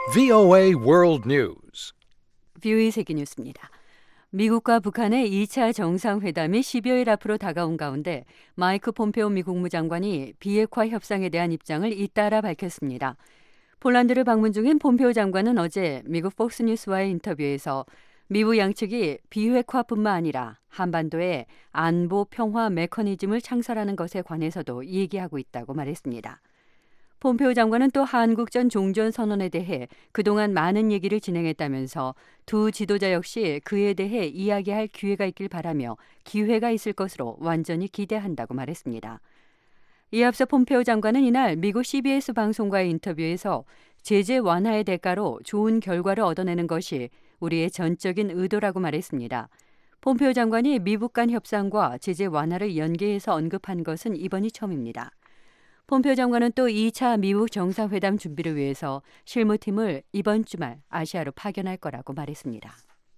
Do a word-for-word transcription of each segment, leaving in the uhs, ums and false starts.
브이오에이 World News. 브이오에이 세계 뉴스입니다. 미국과 북한의 이 차 정상회담이 십여일 앞으로 다가온 가운데 마이크 폼페오 미 국무장관이 비핵화 협상에 대한 입장을 잇따라 밝혔습니다. 폴란드를 방문 중인 폼페오 장관은 어제 미국 폭스뉴스와의 인터뷰에서 미국 양측이 비핵화뿐만 아니라 한반도에 안보 평화 메커니즘을 창설하는 것에 관해서도 얘기하고 있다고 말했습니다. 폼페오 장관은 또 한국전 종전선언에 대해 그동안 많은 얘기를 진행했다면서 두 지도자 역시 그에 대해 이야기할 기회가 있길 바라며 기회가 있을 것으로 완전히 기대한다고 말했습니다. 이에 앞서 폼페오 장관은 이날 미국 씨비에스 방송과의 인터뷰에서 제재 완화의 대가로 좋은 결과를 얻어내는 것이 우리의 전적인 의도라고 말했습니다. 폼페오 장관이 미북 간 협상과 제재 완화를 연계해서 언급한 것은 이번이 처음입니다. 폼페오 장관은 또 이 차 미국 정상회담 준비를 위해서 실무팀을 이번 주말 아시아로 파견할 거라고 말했습니다.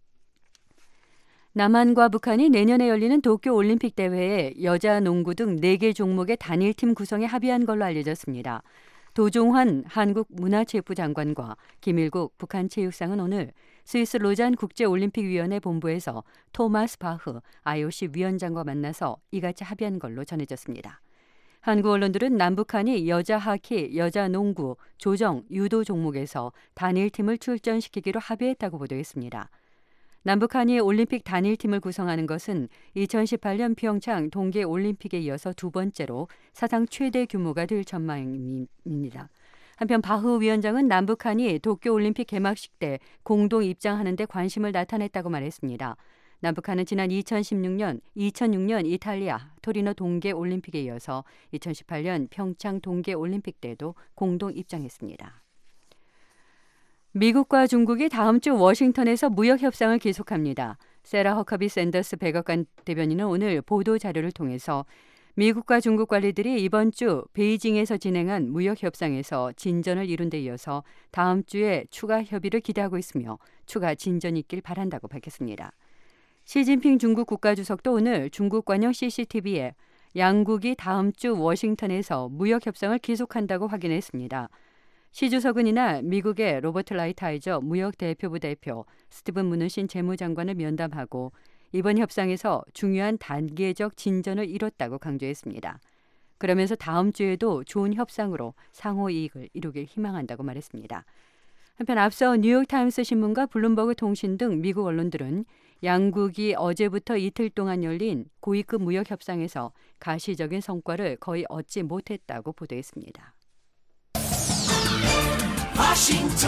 남한과 북한이 내년에 열리는 도쿄올림픽 대회에 여자 농구 등 네 개 종목의 단일팀 구성에 합의한 걸로 알려졌습니다. 도종환 한국문화체육부 장관과 김일국 북한 체육상은 오늘 스위스 로잔 국제올림픽위원회 본부에서 토마스 바흐 아이오씨 위원장과 만나서 이같이 합의한 걸로 전해졌습니다. 한국 언론들은 남북한이 여자 하키, 여자 농구, 조정, 유도 종목에서 단일팀을 출전시키기로 합의했다고 보도했습니다. 남북한이 올림픽 단일팀을 구성하는 것은 이천십팔년 평창 동계올림픽에 이어서 두 번째로 사상 최대 규모가 될 전망입니다. 한편 바흐 위원장은 남북한이 도쿄올림픽 개막식 때 공동 입장하는 데 관심을 나타냈다고 말했습니다. 남북한은 지난 이천십육년, 이천육년 이탈리아 토리노 동계올림픽에 이어서 이천십팔년 평창 동계올림픽 때도 공동 입장했습니다. 미국과 중국이 다음 주 워싱턴에서 무역 협상을 계속합니다. 세라 허커비 샌더스 백악관 대변인은 오늘 보도 자료를 통해서 미국과 중국 관리들이 이번 주 베이징에서 진행한 무역 협상에서 진전을 이룬 데 이어서 다음 주에 추가 협의를 기대하고 있으며 추가 진전이 있길 바란다고 밝혔습니다. 시진핑 중국 국가주석도 오늘 중국 관영 씨씨티비에 양국이 다음 주 워싱턴에서 무역 협상을 계속한다고 확인했습니다. 시 주석은 이날 미국의 로버트 라이트하이저 무역대표부 대표, 스티븐 무누신 재무장관을 면담하고 이번 협상에서 중요한 단계적 진전을 이뤘다고 강조했습니다. 그러면서 다음 주에도 좋은 협상으로 상호 이익을 이루길 희망한다고 말했습니다. 한편 앞서 뉴욕타임스 신문과 블룸버그 통신 등 미국 언론들은 양국이 어제부터 이틀 동안 열린 고위급 무역 협상에서 가시적인 성과를 거의 얻지 못했다고 보도했습니다. 워싱턴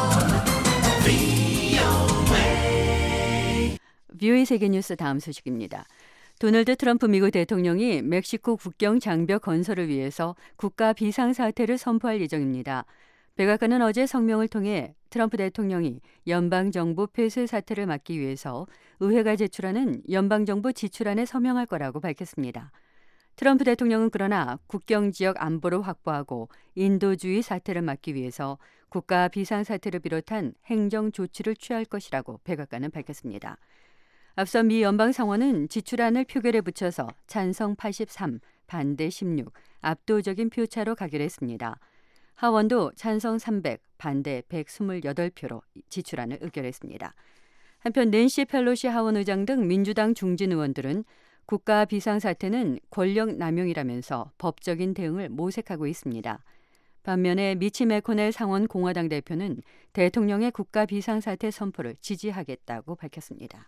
브이오에이 브이오에이 세계뉴스 다음 소식입니다. 도널드 트럼프 미국 대통령이 멕시코 국경 장벽 건설을 위해서 국가 비상사태를 선포할 예정입니다. 백악관은 어제 성명을 통해 트럼프 대통령이 연방정부 폐쇄 사태를 막기 위해서 의회가 제출하는 연방정부 지출안에 서명할 거라고 밝혔습니다. 트럼프 대통령은 그러나 국경지역 안보를 확보하고 인도주의 사태를 막기 위해서 국가 비상사태를 비롯한 행정 조치를 취할 것이라고 백악관은 밝혔습니다. 앞서 미 연방상원은 지출안을 표결에 붙여서 찬성 팔십삼, 반대 십육, 압도적인 표차로 가결했습니다. 하원도 찬성 삼백, 반대 백이십팔 표로 지출안을 의결했습니다. 한편 낸시 펠로시 하원 의장 등 민주당 중진 의원들은 국가 비상사태는 권력 남용이라면서 법적인 대응을 모색하고 있습니다. 반면에 미치 매코넬 상원 공화당 대표는 대통령의 국가 비상사태 선포를 지지하겠다고 밝혔습니다.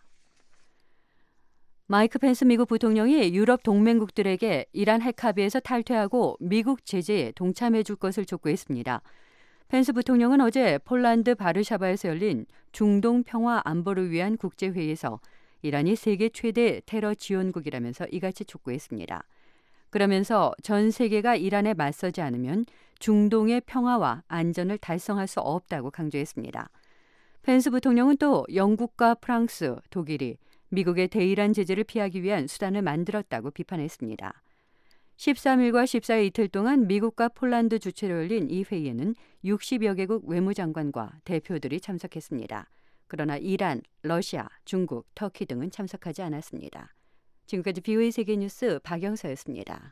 마이크 펜스 미국 부통령이 유럽 동맹국들에게 이란 핵 합의에서 탈퇴하고 미국 제재에 동참해 줄 것을 촉구했습니다. 펜스 부통령은 어제 폴란드 바르샤바에서 열린 중동 평화 안보를 위한 국제회의에서 이란이 세계 최대 테러 지원국이라면서 이같이 촉구했습니다. 그러면서 전 세계가 이란에 맞서지 않으면 중동의 평화와 안전을 달성할 수 없다고 강조했습니다. 펜스 부통령은 또 영국과 프랑스, 독일이 미국의 대이란 제재를 피하기 위한 수단을 만들었다고 비판했습니다. 십삼일과 십사일 이틀 동안 미국과 폴란드 주최로 열린 이 회의에는 육십여 개국 외무장관과 대표들이 참석했습니다. 그러나 이란, 러시아, 중국, 터키 등은 참석하지 않았습니다. 지금까지 브이오에이 세계뉴스 박영서였습니다.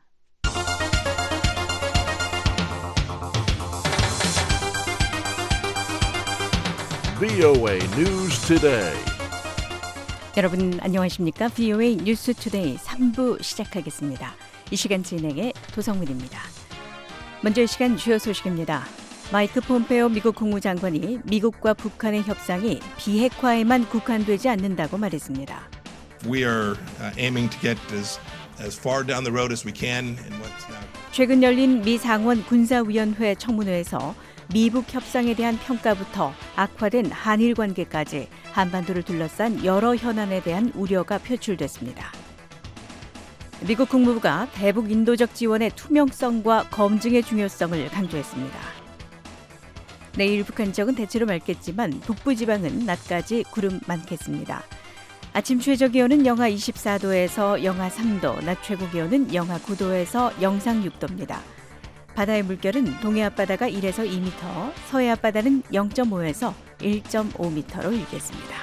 브이오에이 News Today. 여러분 안녕하십니까? 브이오에이 뉴스 투데이 삼 부 시작하겠습니다. 이 시간 진행의 도성민입니다. 먼저 이 시간 주요 소식입니다. 마이크 폼페오 미국 국무장관이 미국과 북한의 협상이 비핵화에만 국한되지 않는다고 말했습니다. We are aiming to get as as far down the road as we can in what's now. 최근 열린 미 상원 군사위원회 청문회에서 미북 협상에 대한 평가부터 악화된 한일 관계까지 한반도를 둘러싼 여러 현안에 대한 우려가 표출됐습니다. 미국 국무부가 대북 인도적 지원의 투명성과 검증의 중요성을 강조했습니다. 내일 북한 지역은 대체로 맑겠지만 북부 지방은 낮까지 구름 많겠습니다. 아침 최저 기온은 영하 이십사 도에서 영하 삼 도, 낮 최고 기온은 영하 구 도에서 영상 육 도입니다. 바다의 물결은 동해 앞바다가 일에서 이 미터, 서해 앞바다는 영 점 오에서 일 점 오 미터로 일겠습니다.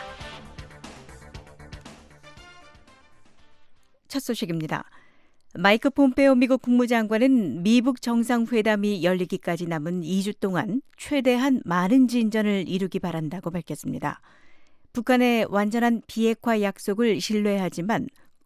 첫 소식입니다. 마이크 폼페오 미국 국무장관은 미북 정상회담이 열리기까지 남은 이 주 동안 최대한 많은 진전을 이루기 바란다고 밝혔습니다. 북한의 완전한 비핵화 약속을 신뢰하지만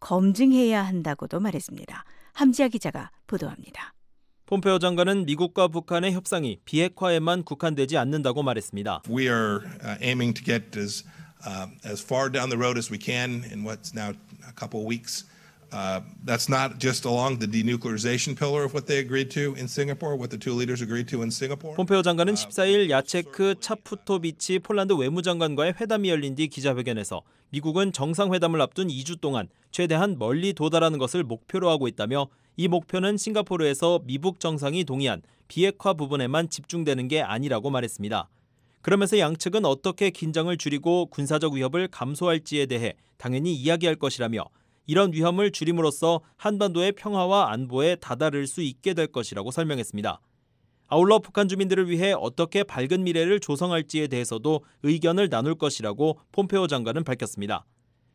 검증해야 한다고도 말했습니다. 함지아 기자가 보도합니다. 폼페오 장관은 미국과 북한의 협상이 비핵화에만 국한되지 않는다고 말했습니다. We are uh, aiming to get as uh, as far down the road as we can in what's now a couple of weeks. Uh, that's not just along the denuclearization pillar of what they agreed to in Singapore, what the two leaders agreed to in Singapore. 폼페오 장관은 십사 일 야체크 차푸토비치 폴란드 외무장관과의 회담이 열린 뒤 기자회견에서 미국은 정상회담을 앞둔 이 주 동안 최대한 멀리 도달하는 것을 목표로 하고 있다며 이 목표는 싱가포르에서 미북 정상이 동의한 비핵화 부분에만 집중되는 게 아니라고 말했습니다. 그러면서 양측은 어떻게 긴장을 줄이고 군사적 위협을 감소할지에 대해 당연히 이야기할 것이라며 이런 위험을 줄임으로써 한반도의 평화와 안보에 다다를 수 있게 될 것이라고 설명했습니다. 아울러 북한 주민들을 위해 어떻게 밝은 미래를 조성할지에 대해서도 의견을 나눌 것이라고 폼페오 장관은 밝혔습니다.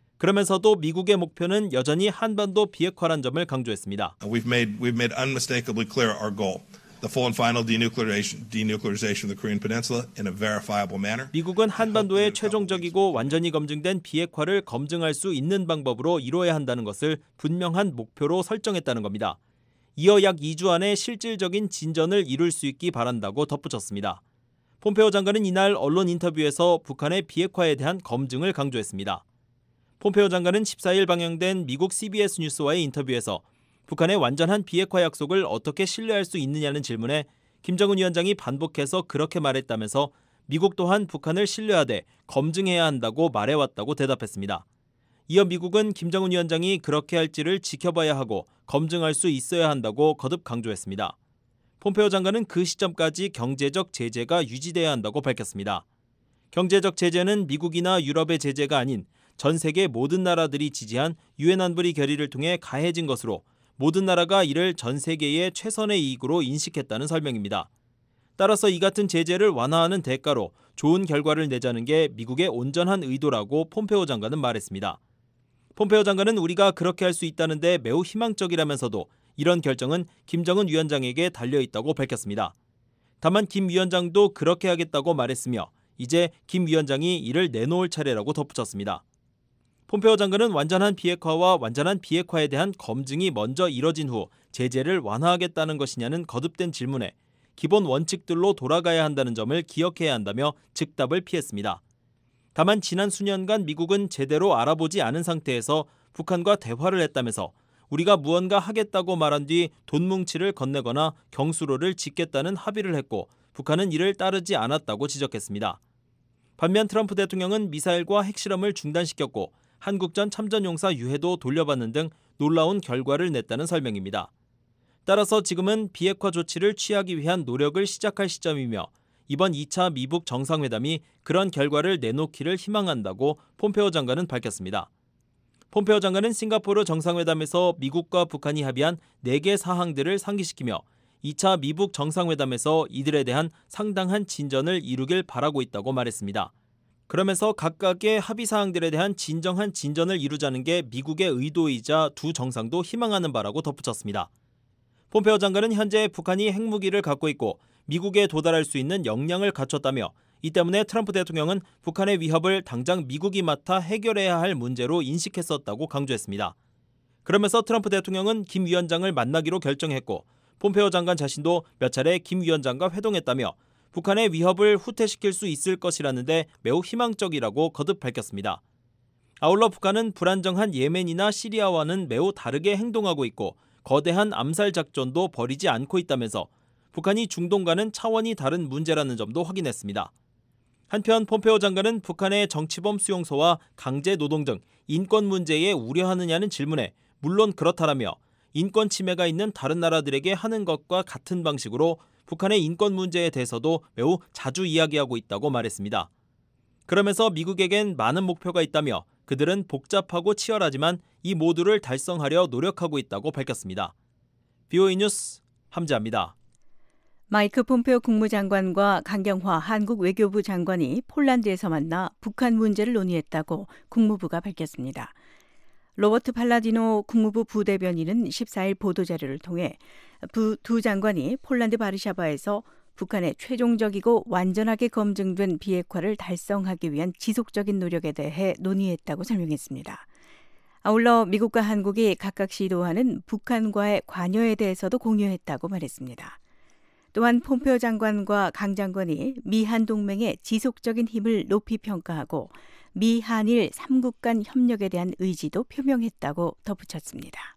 그러면서도 미국의 목표는 여전히 한반도 비핵화란 점을 강조했습니다. We've made we've made unmistakably clear our goal. The full and final denuclearization, denuclearization of the Korean Peninsula in a verifiable manner. 미국은 한반도의 최종적이고 완전히 검증된 비핵화를 검증할 수 있는 방법으로 이뤄야 한다는 것을 분명한 목표로 설정했다는 겁니다. 이어 약 이 주 안에 실질적인 진전을 이룰 수 있기 바란다고 덧붙였습니다. 폼페오 장관은 이날 언론 인터뷰에서 북한의 비핵화에 대한 검증을 강조했습니다. 폼페오 장관은 십사 일 방영된 미국 씨비에스 뉴스와의 인터뷰에서 북한의 완전한 비핵화 약속을 어떻게 신뢰할 수 있느냐는 질문에 김정은 위원장이 반복해서 그렇게 말했다면서 미국 또한 북한을 신뢰하되 검증해야 한다고 말해왔다고 대답했습니다. 이어 미국은 김정은 위원장이 그렇게 할지를 지켜봐야 하고 검증할 수 있어야 한다고 거듭 강조했습니다. 폼페오 장관은 그 시점까지 경제적 제재가 유지돼야 한다고 밝혔습니다. 경제적 제재는 미국이나 유럽의 제재가 아닌 전 세계 모든 나라들이 지지한 유엔 안보리 결의를 통해 가해진 것으로 모든 나라가 이를 전 세계의 최선의 이익으로 인식했다는 설명입니다. 따라서 이 같은 제재를 완화하는 대가로 좋은 결과를 내자는 게 미국의 온전한 의도라고 폼페오 장관은 말했습니다. 폼페오 장관은 우리가 그렇게 할 수 있다는데 매우 희망적이라면서도 이런 결정은 김정은 위원장에게 달려있다고 밝혔습니다. 다만 김 위원장도 그렇게 하겠다고 말했으며 이제 김 위원장이 이를 내놓을 차례라고 덧붙였습니다. 폼페오 장관은 완전한 비핵화와 완전한 비핵화에 대한 검증이 먼저 이뤄진 후 제재를 완화하겠다는 것이냐는 거듭된 질문에 기본 원칙들로 돌아가야 한다는 점을 기억해야 한다며 즉답을 피했습니다. 다만 지난 수년간 미국은 제대로 알아보지 않은 상태에서 북한과 대화를 했다면서 우리가 무언가 하겠다고 말한 뒤 돈뭉치를 건네거나 경수로를 짓겠다는 합의를 했고 북한은 이를 따르지 않았다고 지적했습니다. 반면 트럼프 대통령은 미사일과 핵실험을 중단시켰고 한국전 참전용사 유해도 돌려받는 등 놀라운 결과를 냈다는 설명입니다. 따라서 지금은 비핵화 조치를 취하기 위한 노력을 시작할 시점이며 이번 이 차 미북 정상회담이 그런 결과를 내놓기를 희망한다고 폼페오 장관은 밝혔습니다. 폼페오 장관은 싱가포르 정상회담에서 미국과 북한이 합의한 네 개 사항들을 상기시키며 이 차 미북 정상회담에서 이들에 대한 상당한 진전을 이루길 바라고 있다고 말했습니다. 그러면서 각각의 합의 사항들에 대한 진정한 진전을 이루자는 게 미국의 의도이자 두 정상도 희망하는 바라고 덧붙였습니다. 폼페오 장관은 현재 북한이 핵무기를 갖고 있고 미국에 도달할 수 있는 역량을 갖췄다며 이 때문에 트럼프 대통령은 북한의 위협을 당장 미국이 맡아 해결해야 할 문제로 인식했었다고 강조했습니다. 그러면서 트럼프 대통령은 김 위원장을 만나기로 결정했고 폼페오 장관 자신도 몇 차례 김 위원장과 회동했다며 북한의 위협을 후퇴시킬 수 있을 것이라는데 매우 희망적이라고 거듭 밝혔습니다. 아울러 북한은 불안정한 예멘이나 시리아와는 매우 다르게 행동하고 있고 거대한 암살 작전도 벌이지 않고 있다면서 북한이 중동과는 차원이 다른 문제라는 점도 확인했습니다. 한편 폼페오 장관은 북한의 정치범 수용소와 강제 노동 등 인권 문제에 우려하느냐는 질문에 물론 그렇다라며 인권 침해가 있는 다른 나라들에게 하는 것과 같은 방식으로 북한의 인권 문제에 대해서도 매우 자주 이야기하고 있다고 말했습니다. 그러면서 미국에겐 많은 목표가 있다며 그들은 복잡하고 치열하지만 이 모두를 달성하려 노력하고 있다고 밝혔습니다. 비오이 뉴스 함재합니다. 마이크 폼페오 국무장관과 강경화 한국 외교부 장관이 폴란드에서 만나 북한 문제를 논의했다고 국무부가 밝혔습니다. 로버트 팔라디노 국무부 부대변인은 십사일 보도자료를 통해 두 장관이 폴란드 바르샤바에서 북한의 최종적이고 완전하게 검증된 비핵화를 달성하기 위한 지속적인 노력에 대해 논의했다고 설명했습니다. 아울러 미국과 한국이 각각 시도하는 북한과의 관여에 대해서도 공유했다고 말했습니다. 또한 폼페오 장관과 강 장관이 미한 동맹의 지속적인 힘을 높이 평가하고 미한일 삼국 간 협력에 대한 의지도 표명했다고 덧붙였습니다.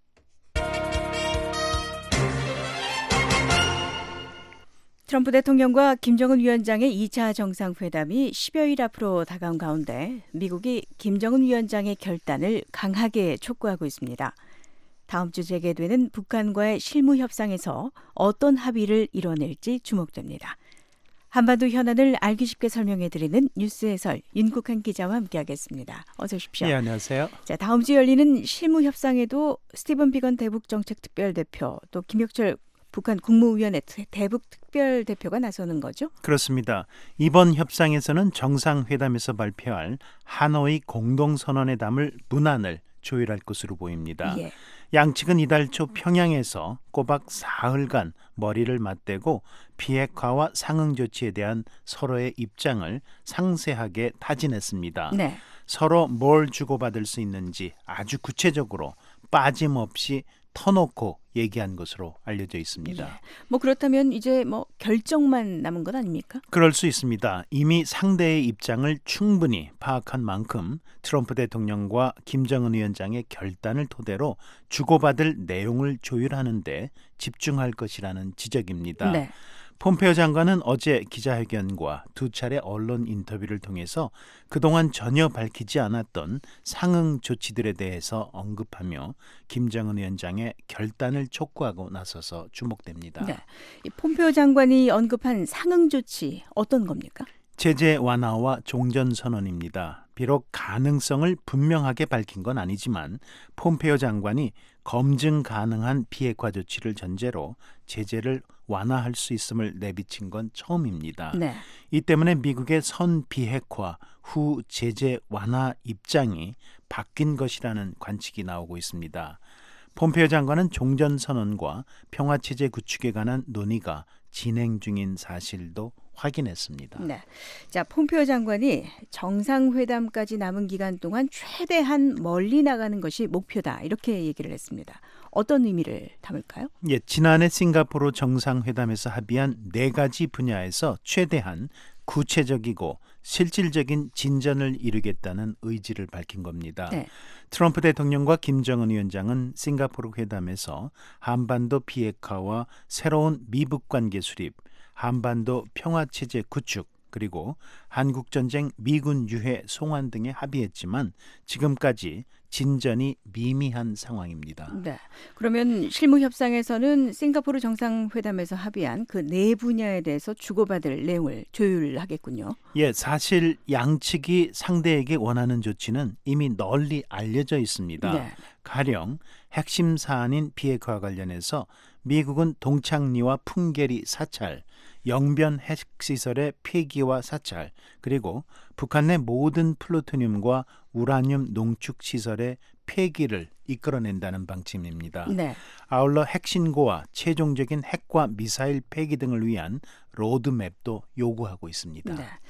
트럼프 대통령과 김정은 위원장의 이 차 정상회담이 십여일 앞으로 다가온 가운데 미국이 김정은 위원장의 결단을 강하게 촉구하고 있습니다. 다음 주 재개되는 북한과의 실무 협상에서 어떤 합의를 이뤄낼지 주목됩니다. 한반도 현안을 알기 쉽게 설명해드리는 뉴스 해설 윤국한 기자와 함께하겠습니다. 어서 오십시오. 네, 안녕하세요. 자, 다음 주 열리는 실무 협상에도 스티븐 비건 대북정책특별대표 또 김혁철 북한 국무위원회 대북특별대표가 나서는 거죠? 그렇습니다. 이번 협상에서는 정상회담에서 발표할 하노이 공동선언에 담을 문안을 조율할 것으로 보입니다. 예. 양측은 이달 초 평양에서 꼬박 사흘간 머리를 맞대고 비핵화와 상응 조치에 대한 서로의 입장을 상세하게 타진했습니다. 네. 서로 뭘 주고받을 수 있는지 아주 구체적으로 빠짐없이 터놓고 얘기한 것으로 알려져 있습니다. 예. 뭐 그렇다면 이제 뭐 결정만 남은 것 아닙니까? 그럴 수 있습니다. 이미 상대의 입장을 충분히 파악한 만큼 트럼프 대통령과 김정은 위원장의 결단을 토대로 주고받을 내용을 조율하는 데 집중할 것이라는 지적입니다. 네. 폼페오 장관은 어제 기자회견과 두 차례 언론 인터뷰를 통해서 그동안 전혀 밝히지 않았던 상응 조치들에 대해서 언급하며 김정은 위원장의 결단을 촉구하고 나서서 주목됩니다. 네. 이 폼페오 장관이 언급한 상응 조치 어떤 겁니까? 제재 완화와 종전선언입니다. 비록 가능성을 분명하게 밝힌 건 아니지만 폼페오 장관이 검증 가능한 비핵화 조치를 전제로 제재를 완화할 수 있음을 내비친 건 처음입니다. 네. 이 때문에 미국의 선 비핵화 후 제재 완화 입장이 바뀐 것이라는 관측이 나오고 있습니다. 폼페오 장관은 종전선언과 평화체제 구축에 관한 논의가 진행 중인 사실도 확인했습니다. 네. 자, 폼페오 장관이 정상회담까지 남은 기간 동안 최대한 멀리 나가는 것이 목표다. 이렇게 얘기를 했습니다. 어떤 의미를 담을까요? 예, 지난해 싱가포르 정상회담에서 합의한 네 가지 분야에서 최대한 구체적이고 실질적인 진전을 이루겠다는 의지를 밝힌 겁니다. 네. 트럼프 대통령과 김정은 위원장은 싱가포르 회담에서 한반도 비핵화와 새로운 미북 관계 수립, 한반도 평화체제 구축, 그리고 한국전쟁 미군 유해 송환 등에 합의했지만 지금까지 진전이 미미한 상황입니다. 네. 그러면 실무 협상에서는 싱가포르 정상회담에서 합의한 그 네 분야에 대해서 주고받을 내용을 조율하겠군요. 예, 사실 양측이 상대에게 원하는 조치는 이미 널리 알려져 있습니다. 네. 가령 핵심 사안인 비핵화 관련해서 미국은 동창리와 풍계리 사찰, 영변 핵시설의 폐기와 사찰, 그리고 북한 내 모든 플루토늄과 우라늄 농축 시설의 폐기를 이끌어낸다는 방침입니다. 네. 아울러 핵신고와 최종적인 핵과 미사일 폐기 등을 위한 로드맵도 요구하고 있습니다. 네.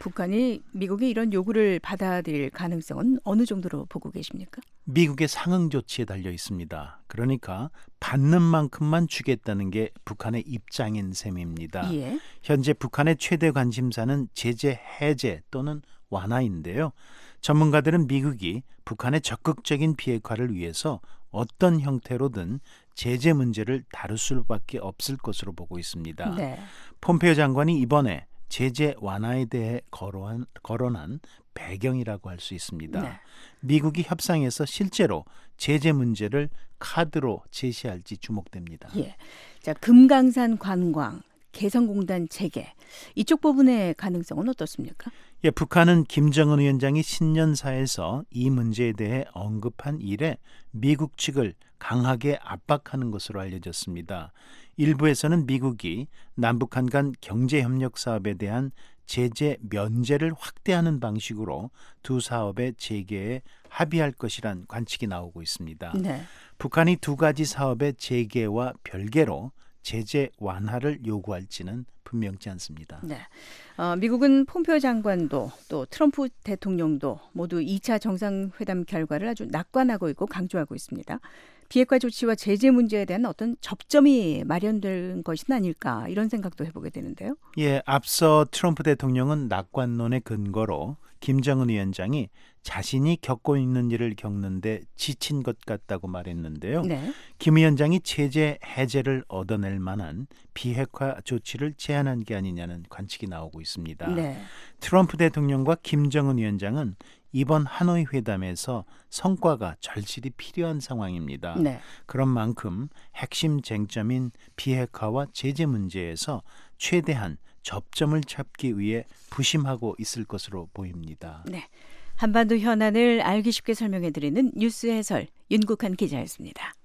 북한이 미국이 이런 요구를 받아들일 가능성은 어느 정도로 보고 계십니까? 미국의 상응 조치에 달려 있습니다. 그러니까 받는 만큼만 주겠다는 게 북한의 입장인 셈입니다. 예. 현재 북한의 최대 관심사는 제재 해제 또는 완화인데요. 전문가들은 미국이 북한의 적극적인 비핵화를 위해서 어떤 형태로든 제재 문제를 다룰 수밖에 없을 것으로 보고 있습니다. 네. 폼페이오 장관이 이번에 제재 완화에 대해 거론한, 거론한 배경이라고 할 수 있습니다. 네. 미국이 협상에서 실제로 제재 문제를 카드로 제시할지 주목됩니다. 예. 자, 금강산 관광, 개성공단 재개 이쪽 부분의 가능성은 어떻습니까? 예, 북한은 김정은 위원장이 신년사에서 이 문제에 대해 언급한 이래 미국 측을 강하게 압박하는 것으로 알려졌습니다. 일부에서는 미국이 남북한 간 경제협력 사업에 대한 제재 면제를 확대하는 방식으로 두 사업의 재개에 합의할 것이란 관측이 나오고 있습니다. 네. 북한이 두 가지 사업의 재개와 별개로 제재 완화를 요구할지는 분명치 않습니다. 네. 어, 미국은 폼페이오 장관도 또 트럼프 대통령도 모두 이 차 정상회담 결과를 아주 낙관하고 있고 강조하고 있습니다. 비핵화 조치와 제재 문제에 대한 어떤 접점이 마련된 것은 아닐까 이런 생각도 해보게 되는데요. 예, 앞서 트럼프 대통령은 낙관론의 근거로 김정은 위원장이 자신이 겪고 있는 일을 겪는데 지친 것 같다고 말했는데요. 네. 김 위원장이 체제 해제를 얻어낼 만한 비핵화 조치를 제안한 게 아니냐는 관측이 나오고 있습니다. 네. 트럼프 대통령과 김정은 위원장은 이번 하노이 회담에서 성과가 절실히 필요한 상황입니다. 네. 그런 만큼 핵심 쟁점인 비핵화와 제재 문제에서 최대한 접점을 찾기 위해 부심하고 있을 것으로 보입니다. 네. 한반도 현안을 알기 쉽게 설명해드리는 뉴스 해설 윤국한 기자였습니다.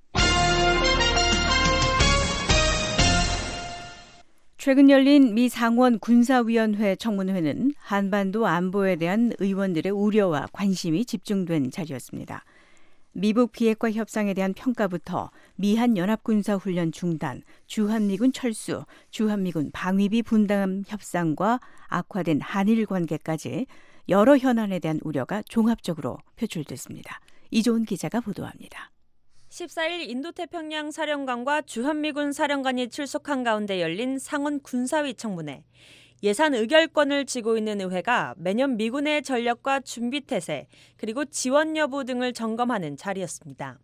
최근 열린 미 상원 군사위원회 청문회는 한반도 안보에 대한 의원들의 우려와 관심이 집중된 자리였습니다. 미북 비핵화 협상에 대한 평가부터 미한 연합군사훈련 중단, 주한미군 철수, 주한미군 방위비 분담 협상과 악화된 한일 관계까지 여러 현안에 대한 우려가 종합적으로 표출됐습니다. 이조은 기자가 보도합니다. 십사일 인도태평양 사령관과 주한미군 사령관이 출석한 가운데 열린 상원 군사위 청문회. 예산 의결권을 쥐고 있는 의회가 매년 미군의 전력과 준비태세, 그리고 지원 여부 등을 점검하는 자리였습니다.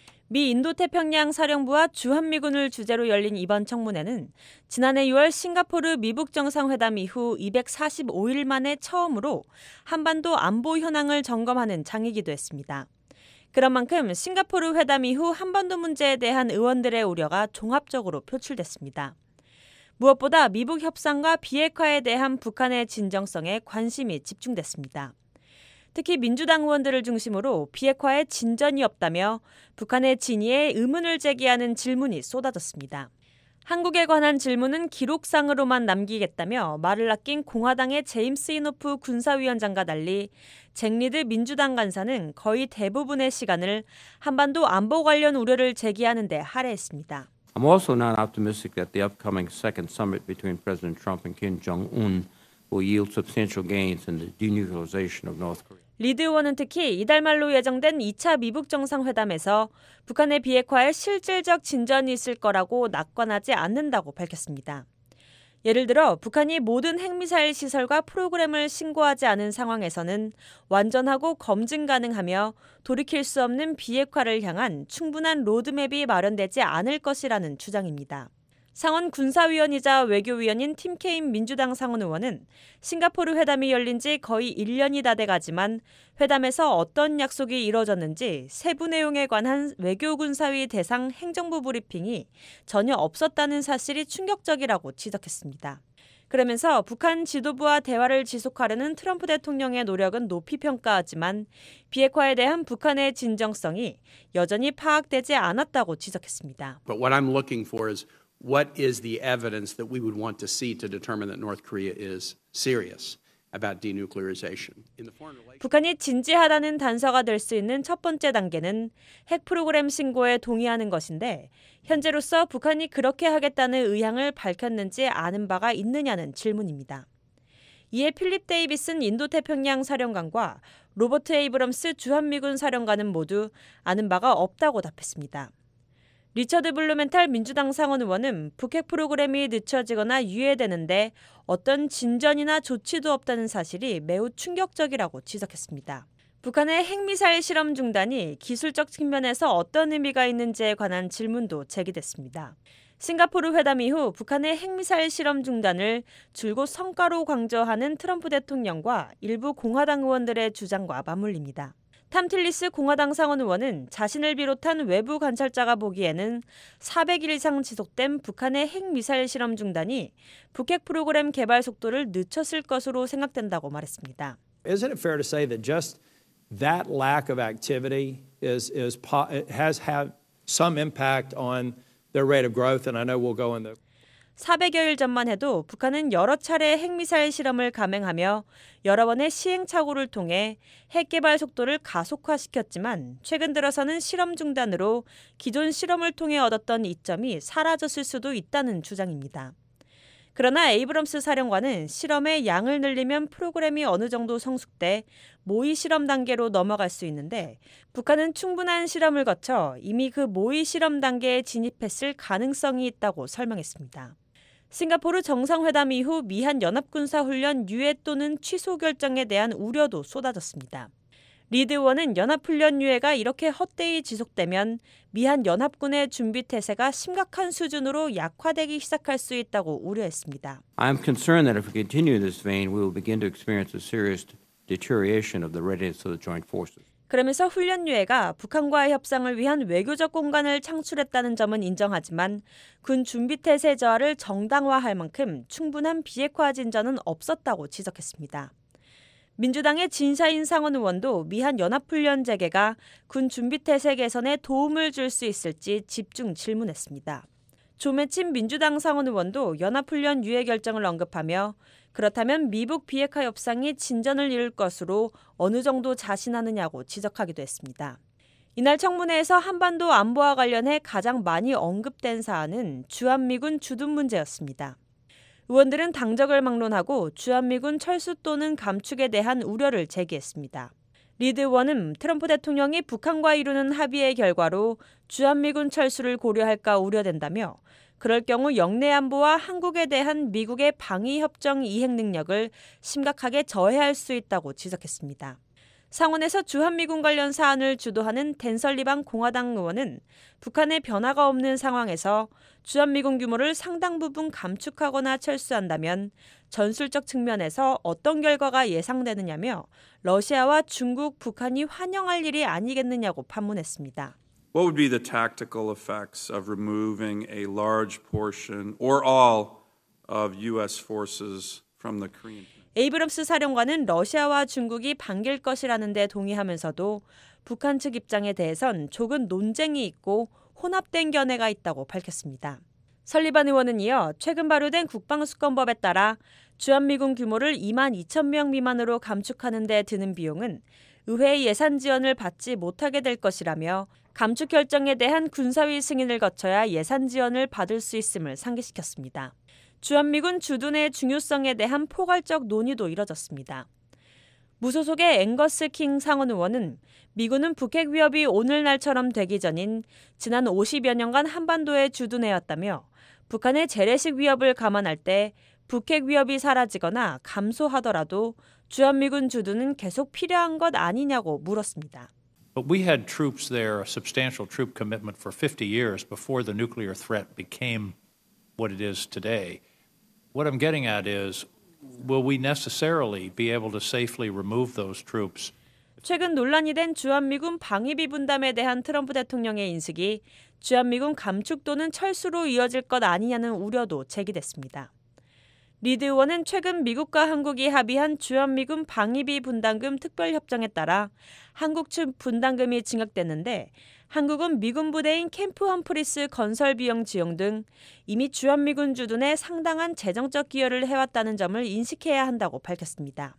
미 인도태평양 사령부와 주한미군을 주제로 열린 이번 청문회는 지난해 유월 싱가포르 미북 정상회담 이후 이백사십오일 만에 처음으로 한반도 안보 현황을 점검하는 장이기도 했습니다. 그런 만큼 싱가포르 회담 이후 한반도 문제에 대한 의원들의 우려가 종합적으로 표출됐습니다. 무엇보다 미북 협상과 비핵화에 대한 북한의 진정성에 관심이 집중됐습니다. 특히 민주당 의원들을 중심으로 비핵화에 진전이 없다며 북한의 진위에 의문을 제기하는 질문이 쏟아졌습니다. 한국에 관한 질문은 기록상으로만 남기겠다며 말을 아낀 공화당의 제임스 이노프 군사위원장과 달리 잭 리드 민주당 간사는 거의 대부분의 시간을 한반도 안보 관련 우려를 제기하는 데 할애했습니다. I'm also not optimistic that the upcoming second summit between President Trump and Kim Jong-un will yield substantial gains in the denuclearization of North Korea. 리드 의원은 특히 이달 말로 예정된 이 차 미북 정상회담에서 북한의 비핵화에 실질적 진전이 있을 거라고 낙관하지 않는다고 밝혔습니다. 예를 들어 북한이 모든 핵미사일 시설과 프로그램을 신고하지 않은 상황에서는 완전하고 검증 가능하며 돌이킬 수 없는 비핵화를 향한 충분한 로드맵이 마련되지 않을 것이라는 주장입니다. 상원 군사위원이자 외교위원인 팀 케인 민주당 상원 의원은 싱가포르 회담이 열린 지 거의 일 년이 다 돼가지만 회담에서 어떤 약속이 이뤄졌는지 세부 내용에 관한 외교군사위 대상 행정부 브리핑이 전혀 없었다는 사실이 충격적이라고 지적했습니다. 그러면서 북한 지도부와 대화를 지속하려는 트럼프 대통령의 노력은 높이 평가하지만 비핵화에 대한 북한의 진정성이 여전히 파악되지 않았다고 지적했습니다. But what I'm looking for is what is the evidence that we would want to see to determine that North Korea is serious about denuclearization? In the foreign relations 북한이 진지하다는 단서가 될 수 있는 첫 번째 단계는 핵 프로그램 신고에 동의하는 것인데 현재로서 북한이 그렇게 하겠다는 의향을 밝혔는지 아는 바가 있느냐는 질문입니다. 이에 필립 데이비슨 인도태평양 사령관과 로버트 에이브럼스 주한미군 사령관은 모두 아는 바가 없다고 답했습니다. 리처드 블루멘탈 민주당 상원 의원은 북핵 프로그램이 늦춰지거나 유예되는데 어떤 진전이나 조치도 없다는 사실이 매우 충격적이라고 지적했습니다. 북한의 핵미사일 실험 중단이 기술적 측면에서 어떤 의미가 있는지에 관한 질문도 제기됐습니다. 싱가포르 회담 이후 북한의 핵미사일 실험 중단을 줄곧 성과로 강조하는 트럼프 대통령과 일부 공화당 의원들의 주장과 맞물립니다. 탐 틸리스 공화당 상원 의원은 자신을 비롯한 외부 관찰자가 보기에는 사백 일 이상 지속된 북한의 핵미사일 실험 중단이 북핵 프로그램 개발 속도를 늦췄을 것으로 생각된다고 말했습니다. Isn't it fair to say that just that lack of activity is is has had some impact on their rate of growth, and I know we'll go in the 사백여일 전만 해도 북한은 여러 차례 핵미사일 실험을 감행하며 여러 번의 시행착오를 통해 핵 개발 속도를 가속화시켰지만 최근 들어서는 실험 중단으로 기존 실험을 통해 얻었던 이점이 사라졌을 수도 있다는 주장입니다. 그러나 에이브럼스 사령관은 실험의 양을 늘리면 프로그램이 어느 정도 성숙돼 모의 실험 단계로 넘어갈 수 있는데 북한은 충분한 실험을 거쳐 이미 그 모의 실험 단계에 진입했을 가능성이 있다고 설명했습니다. 싱가포르 정상회담 이후 미한 연합군사훈련 유예 또는 취소 결정에 대한 우려도 쏟아졌습니다. 리드 의원은 연합훈련 유예가 이렇게 헛되이 지속되면 미한 연합군의 준비 태세가 심각한 수준으로 약화되기 시작할 수 있다고 우려했습니다. I am concerned that if we continue in this vein, we will begin to experience a serious deterioration of the readiness of the joint forces. 그러면서 훈련 유예가 북한과의 협상을 위한 외교적 공간을 창출했다는 점은 인정하지만 군 준비 태세 저하를 정당화할 만큼 충분한 비핵화 진전은 없었다고 지적했습니다. 민주당의 진샤인 상원 의원도 미한 연합훈련 재개가 군 준비태세 개선에 도움을 줄 수 있을지 집중 질문했습니다. 조매친 민주당 상원 의원도 연합훈련 유예 결정을 언급하며 그렇다면 미북 비핵화 협상이 진전을 이룰 것으로 어느 정도 자신하느냐고 지적하기도 했습니다. 이날 청문회에서 한반도 안보와 관련해 가장 많이 언급된 사안은 주한미군 주둔 문제였습니다. 의원들은 당적을 막론하고 주한미군 철수 또는 감축에 대한 우려를 제기했습니다. 리드 의원은 트럼프 대통령이 북한과 이루는 합의의 결과로 주한미군 철수를 고려할까 우려된다며 그럴 경우 영내 안보와 한국에 대한 미국의 방위협정 이행 능력을 심각하게 저해할 수 있다고 지적했습니다. 상원에서 주한미군 관련 사안을 주도하는 댄 설리반 공화당 의원은 북한의 변화가 없는 상황에서 주한미군 규모를 상당 부분 감축하거나 철수한다면 전술적 측면에서 어떤 결과가 예상되느냐며 러시아와 중국, 북한이 환영할 일이 아니겠느냐고 반문했습니다. What would be the tactical effects of removing a large portion or all of U S forces from the Korean? 에이브럼스 사령관은 러시아와 중국이 반길 것이라는 데 동의하면서도 북한 측 입장에 대해선 조금 논쟁이 있고 혼합된 견해가 있다고 밝혔습니다. 설리반 의원은 이어 최근 발효된 국방수권법에 따라 주한미군 규모를 이만 이천 명 미만으로 감축하는 데 드는 비용은 의회의 예산 지원을 받지 못하게 될 것이라며 감축 결정에 대한 군사위 승인을 거쳐야 예산 지원을 받을 수 있음을 상기시켰습니다. 주한미군 주둔의 중요성에 대한 포괄적 논의도 이뤄졌습니다. 무소속의 앵거스 킹 상원 의원은 미군은 북핵 위협이 오늘날처럼 되기 전인 지난 오십여 년간 한반도에 주둔해왔다며 북한의 재래식 위협을 감안할 때 북핵 위협이 사라지거나 감소하더라도 주한미군 주둔은 계속 필요한 것 아니냐고 물었습니다. But we had troops there, a substantial troop commitment for fifty years before the nuclear threat became what it is today. What I'm getting at is, will we necessarily be able to safely remove those troops? 최근 논란이 된 주한미군 방위비 분담에 대한 트럼프 대통령의 인식이 주한미군 감축 또는 철수로 이어질 것 아니냐는 우려도 제기됐습니다. 리드 의원은 최근 미국과 한국이 합의한 주한미군 방위비 분담금 특별협정에 따라 한국 측 분담금이 증액됐는데 한국은 미군 부대인 캠프 험프리스 건설 비용 지용 등 이미 주한미군 주둔에 상당한 재정적 기여를 해왔다는 점을 인식해야 한다고 밝혔습니다.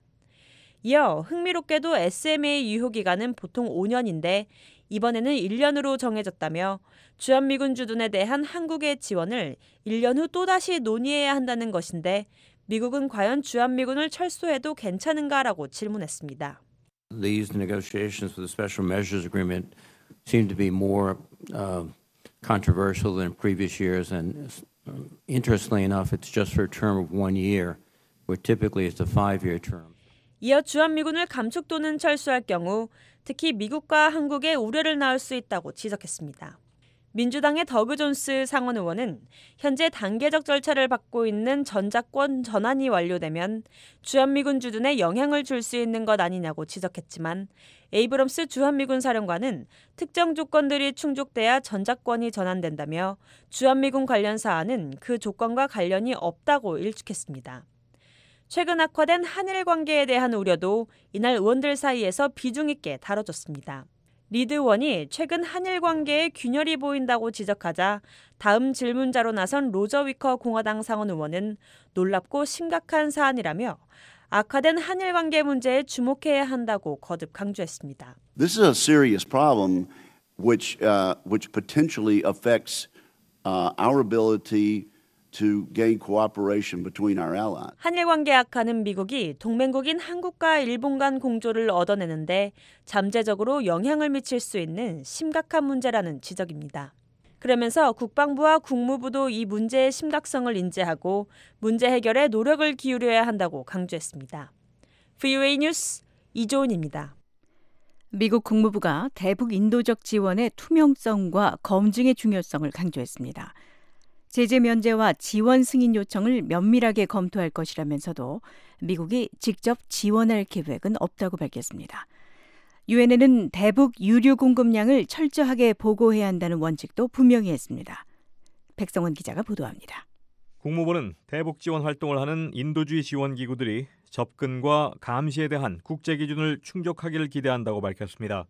이어 흥미롭게도 에스엠에이 유효기간은 보통 오 년인데 이번에는 일 년으로 정해졌다며 주한미군 주둔에 대한 한국의 지원을 일 년 후 또다시 논의해야 한다는 것인데 미국은 과연 주한미군을 철수해도 괜찮은가라고 질문했습니다. These negotiations for the Special Measures Agreement seem to be more uh, controversial than in previous years, and uh, interestingly enough, it's just for a term of one year, where typically it's a five-year term. 이어 주한미군을 감축 또는 철수할 경우 특히 미국과 한국에 우려를 낳을 수 있다고 지적했습니다. 민주당의 더그 존스 상원 의원은 현재 단계적 절차를 밟고 있는 전작권 전환이 완료되면 주한미군 주둔에 영향을 줄 수 있는 것 아니냐고 지적했지만 에이브럼스 주한미군 사령관은 특정 조건들이 충족돼야 전작권이 전환된다며 주한미군 관련 사안은 그 조건과 관련이 없다고 일축했습니다. 최근 악화된 한일 관계에 대한 우려도 이날 의원들 사이에서 비중 있게 다뤄졌습니다. 리드 의원이 최근 한일 관계에 균열이 보인다고 지적하자 다음 질문자로 나선 로저 위커 공화당 상원 의원은 놀랍고 심각한 사안이라며 악화된 한일 관계 문제에 주목해야 한다고 거듭 강조했습니다. This is a serious problem which uh, which potentially affects uh, our ability to gain cooperation between our allies. 한일 관계 악화는 미국이 동맹국인 한국과 일본 간 공조를 얻어내는데 잠재적으로 영향을 미칠 수 있는 심각한 문제라는 지적입니다. 그러면서 국방부와 국무부도 이 문제의 심각성을 인지하고 문제 해결에 노력을 기울여야 한다고 강조했습니다. 브이오에이 뉴스 이조은입니다. 미국 국무부가 대북 인도적 지원의 투명성과 검증의 중요성을 강조했습니다. 제재 면제와 지원 승인 요청을 면밀하게 검토할 것이라면서도 미국이 직접 지원할 계획은 없다고 밝혔습니다. 유엔에는 대북 유류 공급량을 철저하게 보고해야 한다는 원칙도 분명히 했습니다. 백성원 기자가 보도합니다. 국무부는 대북 지원 활동을 하는 인도주의 지원 기구들이 접근과 감시에 대한 국제 기준을 충족하기를 기대한다고 밝혔습니다.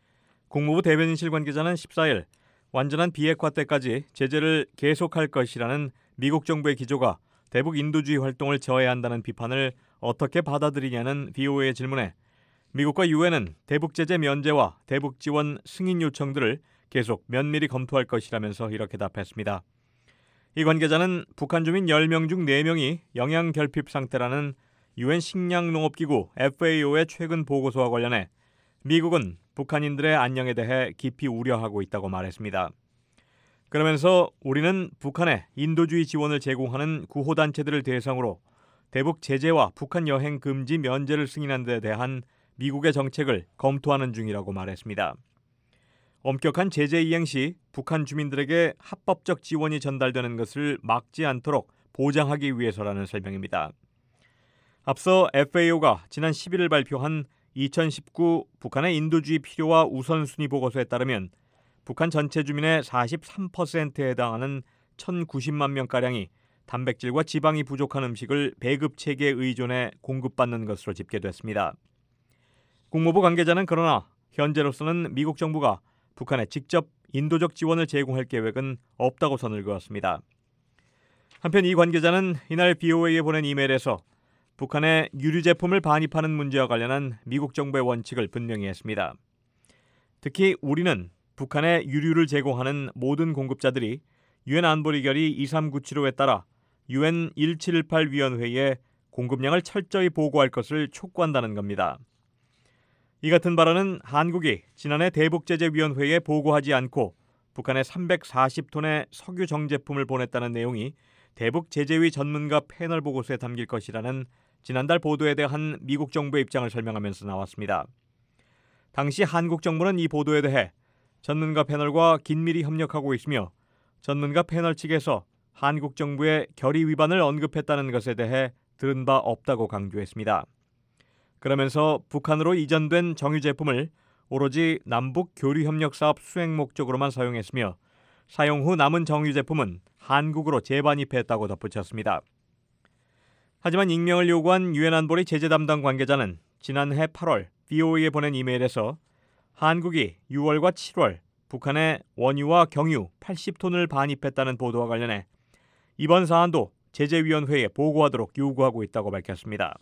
국무부 대변인실 관계자는 십사일 완전한 비핵화 때까지 제재를 계속할 것이라는 미국 정부의 기조가 대북 인도주의 활동을 저해한다는 비판을 어떻게 받아들이냐는 브이오에이의 질문에 미국과 유엔은 대북 제재 면제와 대북 지원 승인 요청들을 계속 면밀히 검토할 것이라면서 이렇게 답했습니다. 이 관계자는 북한 주민 열 명 중 네 명이 영양 결핍 상태라는 유엔 식량농업기구 에프에이오의 최근 보고서와 관련해 미국은 북한인들의 안녕에 대해 깊이 우려하고 있다고 말했습니다. 그러면서 우리는 북한에 인도주의 지원을 제공하는 구호단체들을 대상으로 대북 제재와 북한 여행 금지 면제를 승인한 데 대한 미국의 정책을 검토하는 중이라고 말했습니다. 엄격한 제재 이행 시 북한 주민들에게 합법적 지원이 전달되는 것을 막지 않도록 보장하기 위해서라는 설명입니다. 앞서 에프에이오가 지난 십일일 발표한 이천십구 북한의 인도주의 필요와 우선순위 보고서에 따르면 북한 전체 주민의 사십삼 퍼센트에 해당하는 천구십만 명가량이 단백질과 지방이 부족한 음식을 배급 체계에 의존해 공급받는 것으로 집계됐습니다. 국무부 관계자는 그러나 현재로서는 미국 정부가 북한에 직접 인도적 지원을 제공할 계획은 없다고 선을 그었습니다. 한편 이 관계자는 이날 브이오에이에 보낸 이메일에서 북한의 유류 제품을 반입하는 문제와 관련한 미국 정부의 원칙을 분명히 했습니다. 특히 우리는 북한에 유류를 제공하는 모든 공급자들이 유엔 안보리 결의 이삼구칠오에 따라 유엔 일칠일팔 위원회에 공급량을 철저히 보고할 것을 촉구한다는 겁니다. 이 같은 발언은 한국이 지난해 대북제재위원회에 보고하지 않고 북한에 삼백사십 톤의 석유 정제품을 보냈다는 내용이 대북제재위 전문가 패널 보고서에 담길 것이라는 지난달 보도에 대한 미국 정부의 입장을 설명하면서 나왔습니다. 당시 한국 정부는 이 보도에 대해 전문가 패널과 긴밀히 협력하고 있으며 전문가 패널 측에서 한국 정부의 결의 위반을 언급했다는 것에 대해 들은 바 없다고 강조했습니다. 그러면서 북한으로 이전된 정유 제품을 오로지 남북 교류 협력 사업 수행 목적으로만 사용했으며 사용 후 남은 정유 제품은 한국으로 재반입했다고 덧붙였습니다. 하지만 익명을 요구한 유엔 안보리 제재 담당 관계자는 지난해 팔월 브이오에이에 보낸 이메일에서 한국이 유월과 칠월 북한에 원유와 경유 팔십 톤을 반입했다는 보도와 관련해 이번 사안도 제재위원회에 보고하도록 요구하고 있다고 밝혔습니다.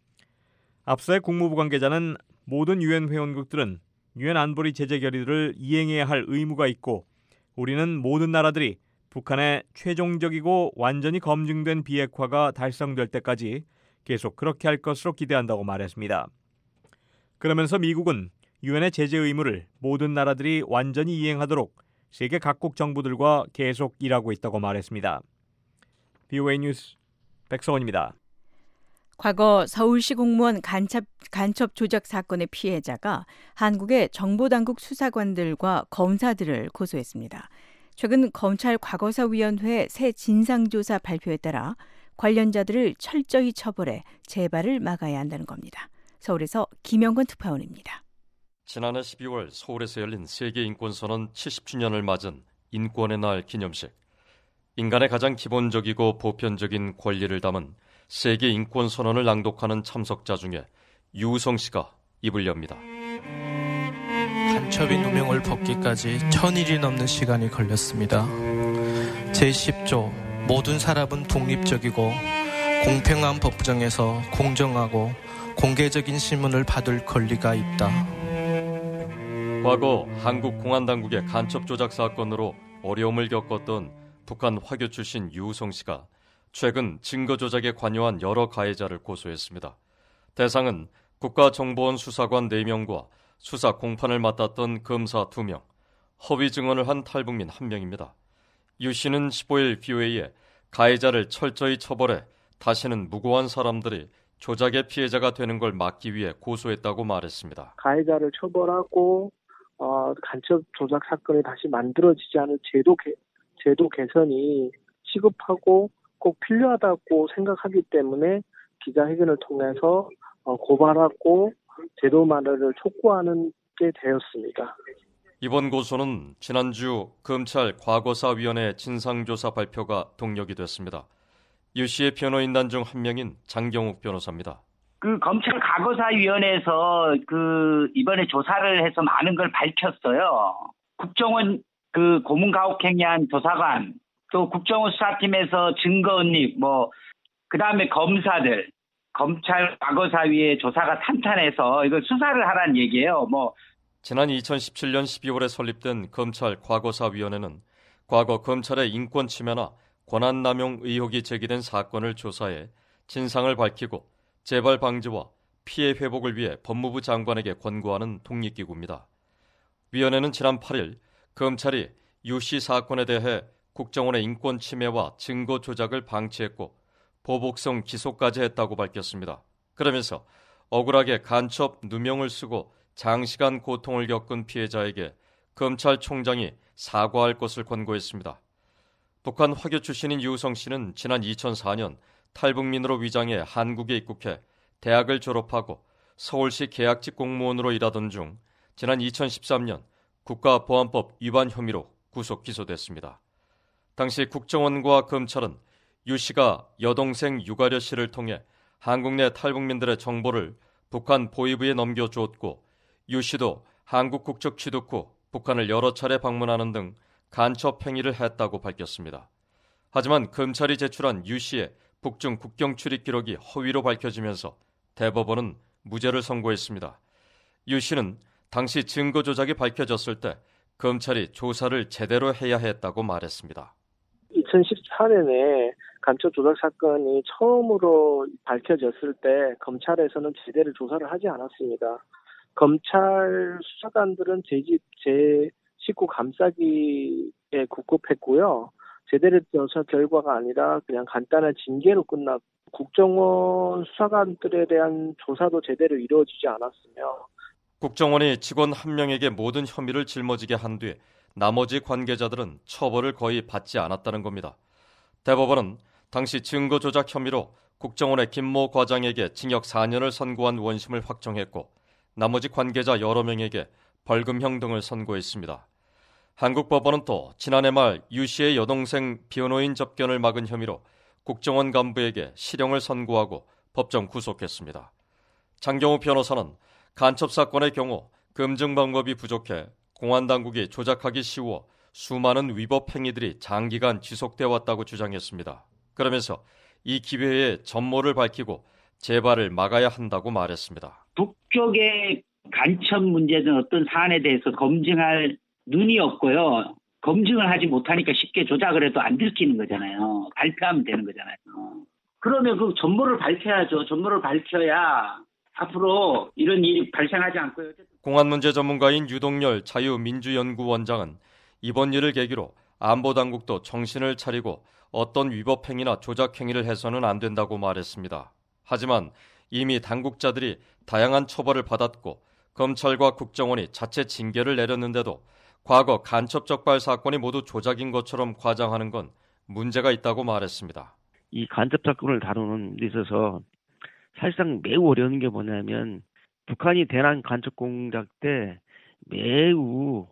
앞서의 국무부 관계자는 모든 유엔 회원국들은 유엔 안보리 제재 결의를 이행해야 할 의무가 있고 우리는 모든 나라들이 북한의 최종적이고 완전히 검증된 비핵화가 달성될 때까지 계속 그렇게 할 것으로 기대한다고 말했습니다. 그러면서 미국은 유엔의 제재 의무를 모든 나라들이 완전히 이행하도록 세계 각국 정부들과 계속 일하고 있다고 말했습니다. 비오에이 뉴스 백서원입니다. 과거 서울시 공무원 간첩, 간첩 조작 사건의 피해자가 한국의 정보당국 수사관들과 검사들을 고소했습니다. 최근 검찰 과거사위원회 새 진상조사 발표에 따라 관련자들을 철저히 처벌해 재발을 막아야 한다는 겁니다. 서울에서 김영건 특파원입니다. 지난해 십이월 서울에서 열린 세계인권선언 칠십 주년을 맞은 인권의 날 기념식. 인간의 가장 기본적이고 보편적인 권리를 담은 세계인권선언을 낭독하는 참석자 중에 유우성 씨가 입을 엽니다. 간첩인 누명을 벗기까지 천일이 넘는 시간이 걸렸습니다. 제십 조 모든 사람은 독립적이고 공평한 법정에서 공정하고 공개적인 신문을 받을 권리가 있다. 과거 한국 공안당국의 간첩 조작 사건으로 어려움을 겪었던 북한 화교 출신 유우성 씨가 최근 증거 조작에 관여한 여러 가해자를 고소했습니다. 대상은 국가정보원 수사관 네 명과 수사 공판을 맡았던 검사 두 명, 허위 증언을 한 탈북민 한 명입니다. 유 씨는 십오일 비오에이에 가해자를 철저히 처벌해 다시는 무고한 사람들이 조작의 피해자가 되는 걸 막기 위해 고소했다고 말했습니다. 가해자를 처벌하고 어, 간첩 조작 사건이 다시 만들어지지 않은 제도 개, 제도 개선이 시급하고 꼭 필요하다고 생각하기 때문에 기자회견을 통해서 어, 고발하고 제도 마련을 촉구하는 게 되었습니다. 이번 고소는 지난주 검찰 과거사위원회 진상조사 발표가 동력이 됐습니다. 유 씨의 변호인단 중 한 명인 장경욱 변호사입니다. 그 검찰 과거사위원회에서 그 이번에 조사를 해서 많은 걸 밝혔어요. 국정원 그 고문가혹행위한 조사관, 또 국정원 수사팀에서 증거 은닉, 뭐 그다음에 검사들, 검찰 과거사위의 조사가 탄탄해서 이걸 수사를 하라는 얘기예요. 뭐 지난 이천십칠년 십이월에 설립된 검찰 과거사위원회는 과거 검찰의 인권 침해나 권한남용 의혹이 제기된 사건을 조사해 진상을 밝히고 재발 방지와 피해 회복을 위해 법무부 장관에게 권고하는 독립기구입니다. 위원회는 지난 팔일 검찰이 유 씨 사건에 대해 국정원의 인권 침해와 증거 조작을 방치했고 보복성 기소까지 했다고 밝혔습니다. 그러면서 억울하게 간첩 누명을 쓰고 장시간 고통을 겪은 피해자에게 검찰총장이 사과할 것을 권고했습니다. 북한 화교 출신인 유우성 씨는 지난 이천사년 탈북민으로 위장해 한국에 입국해 대학을 졸업하고 서울시 계약직 공무원으로 일하던 중 지난 이천십삼년 국가보안법 위반 혐의로 구속 기소됐습니다. 당시 국정원과 검찰은 유 씨가 여동생 유가려 씨를 통해 한국 내 탈북민들의 정보를 북한 보위부에 넘겨주었고 유 씨도 한국 국적 취득 후 북한을 여러 차례 방문하는 등 간첩 행위를 했다고 밝혔습니다. 하지만 검찰이 제출한 유 씨의 북중 국경 출입 기록이 허위로 밝혀지면서 대법원은 무죄를 선고했습니다. 유 씨는 당시 증거 조작이 밝혀졌을 때 검찰이 조사를 제대로 해야 했다고 말했습니다. 이천십사년에 간첩 조작 사건이 처음으로 밝혀졌을 때 검찰에서는 제대로 조사를 하지 않았습니다. 검찰 수사관들은 재집, 제 식구 감싸기에 국급했고요. 제대로 조사 결과가 아니라 그냥 간단한 징계로 끝났고 국정원 수사관들에 대한 조사도 제대로 이루어지지 않았으며 국정원이 직원 한 명에게 모든 혐의를 짊어지게 한 뒤 나머지 관계자들은 처벌을 거의 받지 않았다는 겁니다. 대법원은 당시 증거 조작 혐의로 국정원의 김모 과장에게 징역 사 년을 선고한 원심을 확정했고 나머지 관계자 여러 명에게 벌금형 등을 선고했습니다. 한국 법원은 또 지난해 말 유 씨의 여동생 변호인 접견을 막은 혐의로 국정원 간부에게 실형을 선고하고 법정 구속했습니다. 장경우 변호사는 간첩 사건의 경우 검증 방법이 부족해 공안당국이 조작하기 쉬워 수많은 위법 행위들이 장기간 지속되어 왔다고 주장했습니다. 그러면서 이 기회에 전모를 밝히고 재발을 막아야 한다고 말했습니다. 북쪽의 간첩 문제든 어떤 사안에 대해서 검증할 눈이 없고요. 검증을 하지 못하니까 쉽게 조작을 해도 안 들키는 거잖아요. 발표하면 되는 거잖아요. 그러면 그 전모를 밝혀야죠. 전모를 밝혀야 앞으로 이런 일이 발생하지 않고요. 공안 문제 전문가인 유동열 자유민주연구원장은 이번 일을 계기로 안보당국도 정신을 차리고 어떤 위법 행위나 조작 행위를 해서는 안 된다고 말했습니다. 하지만 이미 당국자들이 다양한 처벌을 받았고 검찰과 국정원이 자체 징계를 내렸는데도 과거 간첩 적발 사건이 모두 조작인 것처럼 과장하는 건 문제가 있다고 말했습니다. 이 간첩 사건을 다루는 데 있어서 사실상 매우 어려운 게 뭐냐면 북한이 대남 간첩 공작 때 매우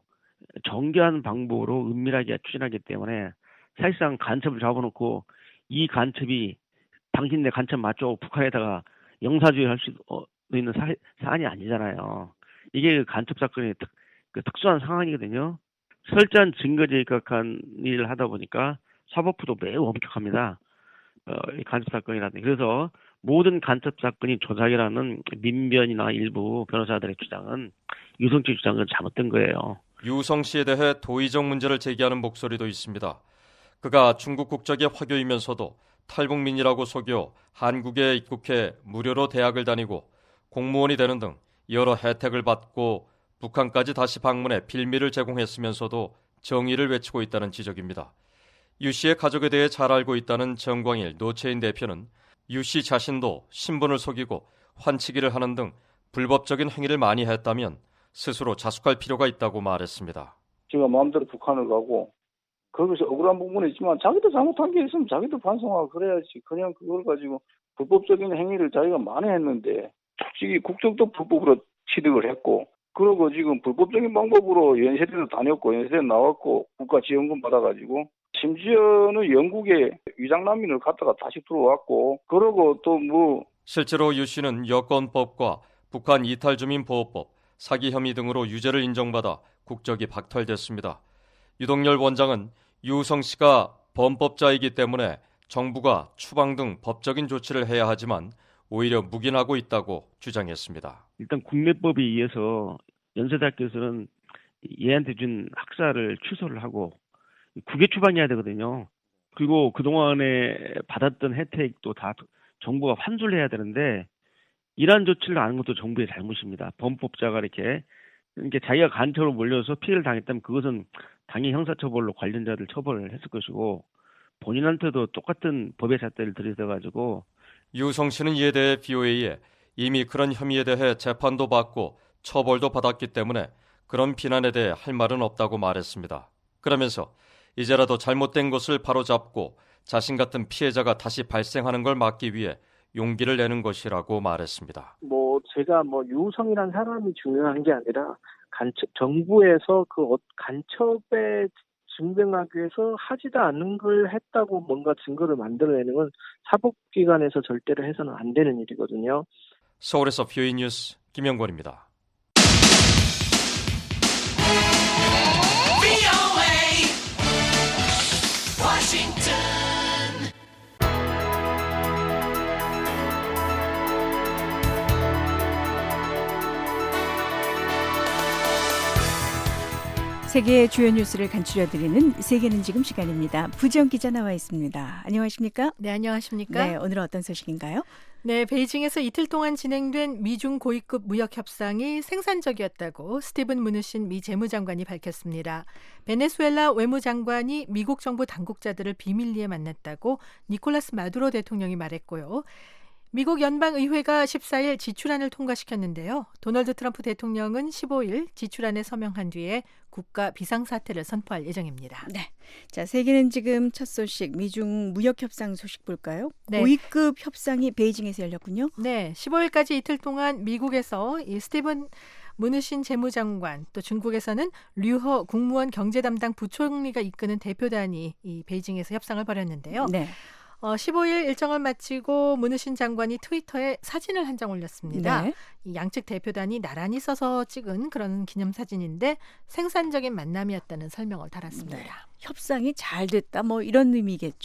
정교한 방법으로 은밀하게 추진하기 때문에 사실상 간첩을 잡아놓고 이 간첩이 당신네 간첩 맞죠? 북한에다가 영사주의 할 수 있는 사, 사안이 아니잖아요. 이게 그 간첩 사건의 특, 그 특수한 상황이거든요. 철저한 증거제에 각한 일을 하다 보니까 사법부도 매우 엄격합니다. 어, 이 간첩 사건이라든지. 그래서 모든 간첩 사건이 조작이라는 민변이나 일부 변호사들의 주장은 유성 씨 주장은 잘못된 거예요. 유성 씨에 대해 도의적 문제를 제기하는 목소리도 있습니다. 그가 중국 국적의 화교이면서도 탈북민이라고 속여 한국에 입국해 무료로 대학을 다니고 공무원이 되는 등 여러 혜택을 받고 북한까지 다시 방문해 빌미를 제공했으면서도 정의를 외치고 있다는 지적입니다. 유 씨의 가족에 대해 잘 알고 있다는 정광일 노채인 대표는 유 씨 자신도 신분을 속이고 환치기를 하는 등 불법적인 행위를 많이 했다면 스스로 자숙할 필요가 있다고 말했습니다. 제가 마음대로 북한을 가고 거기서 억울한 부분이 있지만 자기도 잘못한 게 있으면 자기도 반성하고 그래야지. 그냥 그걸 가지고 불법적인 행위를 자기가 많이 했는데 솔직히 국적도 불법으로 취득을 했고 그러고 지금 불법적인 방법으로 연세대도 다녔고 연세대 나왔고 국가지원금 받아가지고 심지어는 영국에 위장난민을 갔다가 다시 들어왔고 그러고 또 뭐 실제로 유 씨는 여권법과 북한 이탈주민보호법, 사기 혐의 등으로 유죄를 인정받아 국적이 박탈됐습니다. 유동열 원장은 유성 씨가 범법자이기 때문에 정부가 추방 등 법적인 조치를 해야 하지만 오히려 묵인하고 있다고 주장했습니다. 일단 국내법에 의해서 연세대학교에서는 얘한테 준 학사를 취소를 하고 국외 추방해야 되거든요. 그리고 그동안에 받았던 혜택도 다 정부가 환수를 해야 되는데 이러한 조치를 안 하는 것도 정부의 잘못입니다. 범법자가 이렇게 이렇게 자기가 간첩으로 몰려서 피해를 당했다면 그것은 당연히 형사처벌로 관련자들 처벌을 했을 것이고 본인한테도 똑같은 법의 잣대를 들이대가지고 유성 씨는 이에 대해 비오에이에 이미 그런 혐의에 대해 재판도 받고 처벌도 받았기 때문에 그런 비난에 대해 할 말은 없다고 말했습니다. 그러면서 이제라도 잘못된 것을 바로잡고 자신 같은 피해자가 다시 발생하는 걸 막기 위해 용기를 내는 것이라고 말했습니다. 뭐 제가 뭐 유성이라는 사람이 중요한 게 아니라 간첩 정부에서 그 간첩에 증명하기 위해서 하지도 않는 걸 했다고 뭔가 증거를 만들어내는 건 사법기관에서 절대로 해서는 안 되는 일이거든요. 서울에서 비오이 뉴스 김영권입니다. 세계의 주요 뉴스를 간추려드리는 세계는 지금 시간입니다. 부지영 기자 나와 있습니다. 안녕하십니까? 네, 안녕하십니까? 네, 오늘은 어떤 소식인가요? 네, 베이징에서 이틀 동안 진행된 미중 고위급 무역 협상이 생산적이었다고 스티븐 무누신 미 재무장관이 밝혔습니다. 베네수엘라 외무장관이 미국 정부 당국자들을 비밀리에 만났다고 니콜라스 마두로 대통령이 말했고요. 미국 연방의회가 십사일 지출안을 통과시켰는데요. 도널드 트럼프 대통령은 십오일 지출안에 서명한 뒤에 국가 비상사태를 선포할 예정입니다. 네, 자 세계는 지금 첫 소식 미중 무역 협상 소식 볼까요? 네. 고위급 협상이 베이징에서 열렸군요. 네, 십오일까지 이틀 동안 미국에서 이 스티븐 무누신 재무장관 또 중국에서는 류허 국무원 경제담당 부총리가 이끄는 대표단이 이 베이징에서 협상을 벌였는데요. 네. 어, 십오일 일정을 마치고 무누신 장관이 트위터에 사진을 한 장 올렸습니다. 네. 이 양측 대표단이 나란히 서서 찍은 그런 기념사진인데 생산적인 만남이었다는 설명을 달았습니다. 네. 협상이 잘 됐다 뭐 이런 의미겠죠?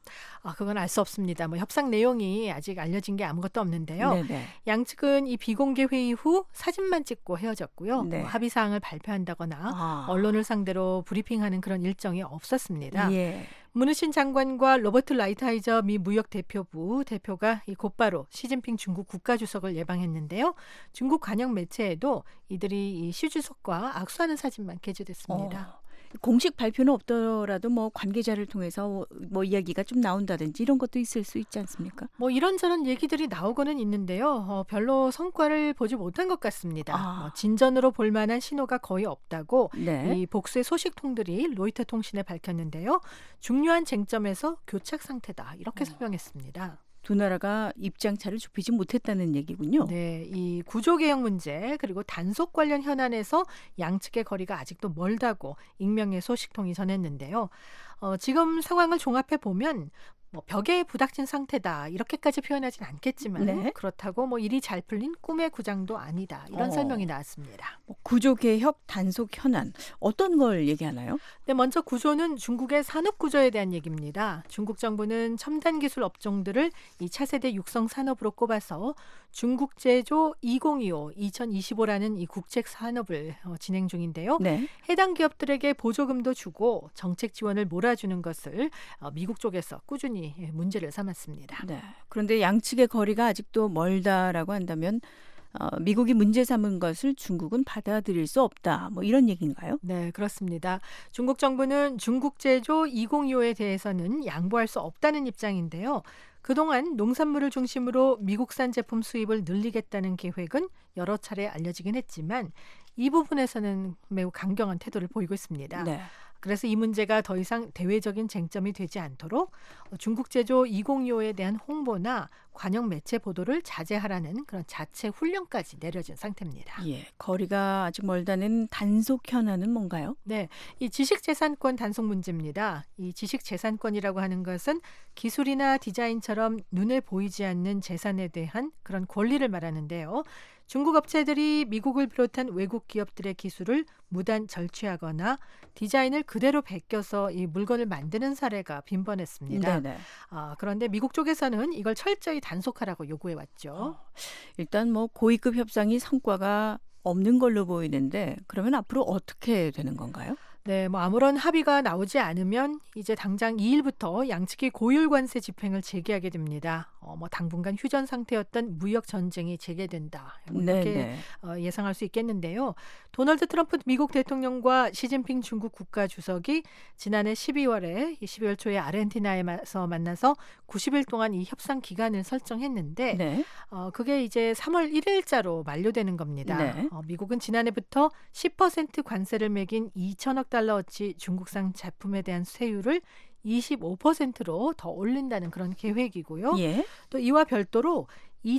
아, 그건 알 수 없습니다. 뭐 협상 내용이 아직 알려진 게 아무것도 없는데요. 네네. 양측은 이 비공개 회의 후 사진만 찍고 헤어졌고요. 네. 뭐 합의 사항을 발표한다거나 아. 언론을 상대로 브리핑하는 그런 일정이 없었습니다. 예. 문우신 장관과 로버트 라이트하이저 미 무역 대표부 대표가 이 곧바로 시진핑 중국 국가주석을 예방했는데요. 중국 관영 매체에도 이들이 이 시 주석과 악수하는 사진만 게재됐습니다. 어. 공식 발표는 없더라도 뭐 관계자를 통해서 뭐 이야기가 좀 나온다든지 이런 것도 있을 수 있지 않습니까? 뭐 이런저런 얘기들이 나오고는 있는데요. 어, 별로 성과를 보지 못한 것 같습니다. 아. 어, 진전으로 볼 만한 신호가 거의 없다고 네. 이 복수의 소식통들이 로이터 통신에 밝혔는데요. 중요한 쟁점에서 교착 상태다 이렇게 설명했습니다. 두 나라가 입장차를 좁히지 못했다는 얘기군요. 네, 이 구조개혁 문제 그리고 단속 관련 현안에서 양측의 거리가 아직도 멀다고 익명의 소식통이 전했는데요. 어, 지금 상황을 종합해 보면 뭐 벽에 부닥친 상태다 이렇게까지 표현하진 않겠지만 네. 그렇다고 뭐 일이 잘 풀린 꿈의 구장도 아니다 이런 어. 설명이 나왔습니다. 뭐 구조개혁, 단속 현안 어떤 걸 얘기하나요? 네, 먼저 구조는 중국의 산업 구조에 대한 얘기입니다. 중국 정부는 첨단 기술 업종들을 이 차세대 육성 산업으로 꼽아서 중국 제조 이천이십오, 이천이십오라는 이 국책 산업을 어, 진행 중인데요. 네. 해당 기업들에게 보조금도 주고 정책 지원을 몰아주는 것을 어, 미국 쪽에서 꾸준히 문제를 삼았습니다. 네. 그런데 양측의 거리가 아직도 멀다라고 한다면 어, 미국이 문제 삼은 것을 중국은 받아들일 수 없다. 뭐 이런 얘기인가요? 네, 그렇습니다. 중국 정부는 중국 제조 이천이십오에 대해서는 양보할 수 없다는 입장인데요. 그동안 농산물을 중심으로 미국산 제품 수입을 늘리겠다는 계획은 여러 차례 알려지긴 했지만 이 부분에서는 매우 강경한 태도를 보이고 있습니다. 네. 그래서 이 문제가 더 이상 대외적인 쟁점이 되지 않도록 중국 제조 이천이십오에 대한 홍보나 관영 매체 보도를 자제하라는 그런 자체 훈령까지 내려진 상태입니다. 예, 거리가 아직 멀다는 단속 현안은 뭔가요? 네, 이 지식재산권 단속 문제입니다. 이 지식재산권이라고 하는 것은 기술이나 디자인처럼 눈에 보이지 않는 재산에 대한 그런 권리를 말하는데요. 중국 업체들이 미국을 비롯한 외국 기업들의 기술을 무단 절취하거나 디자인을 그대로 베껴서 이 물건을 만드는 사례가 빈번했습니다. 네네. 아, 그런데 미국 쪽에서는 이걸 철저히 단속하라고 요구해왔죠. 어, 일단 뭐 고위급 협상이 성과가 없는 걸로 보이는데 그러면 앞으로 어떻게 되는 건가요? 네, 뭐 아무런 합의가 나오지 않으면 이제 당장 이 일부터 양측이 고율 관세 집행을 재개하게 됩니다. 어, 뭐 당분간 휴전 상태였던 무역 전쟁이 재개된다. 이렇게 어, 예상할 수 있겠는데요. 도널드 트럼프 미국 대통령과 시진핑 중국 국가주석이 지난해 십이월에 십이월 초에 아르헨티나에서 만나서 구십 일 동안 이 협상 기간을 설정했는데 네. 어, 그게 이제 삼월 일일자로 만료되는 겁니다. 네. 어, 미국은 지난해부터 십 퍼센트 관세를 매긴 이천억 달러어치 중국산 제품에 대한 세율을 이십오 퍼센트로 더 올린다는 그런 계획이고요. 예. 또 이와 별도로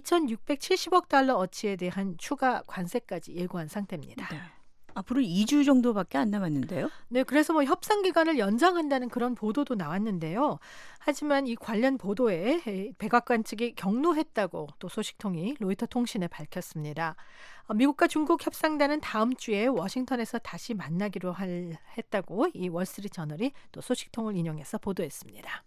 이천육백칠십억 달러어치에 대한 추가 관세까지 예고한 상태입니다. 네. 앞으로 이 주 정도밖에 안 남았는데요. 네, 그래서 뭐 협상 기간을 연장한다는 그런 보도도 나왔는데요. 하지만 이 관련 보도에 백악관 측이 경로했다고 또 소식통이 로이터 통신에 밝혔습니다. 미국과 중국 협상단은 다음 주에 워싱턴에서 다시 만나기로 할, 했다고 이 월스트리트 저널이 또 소식통을 인용해서 보도했습니다.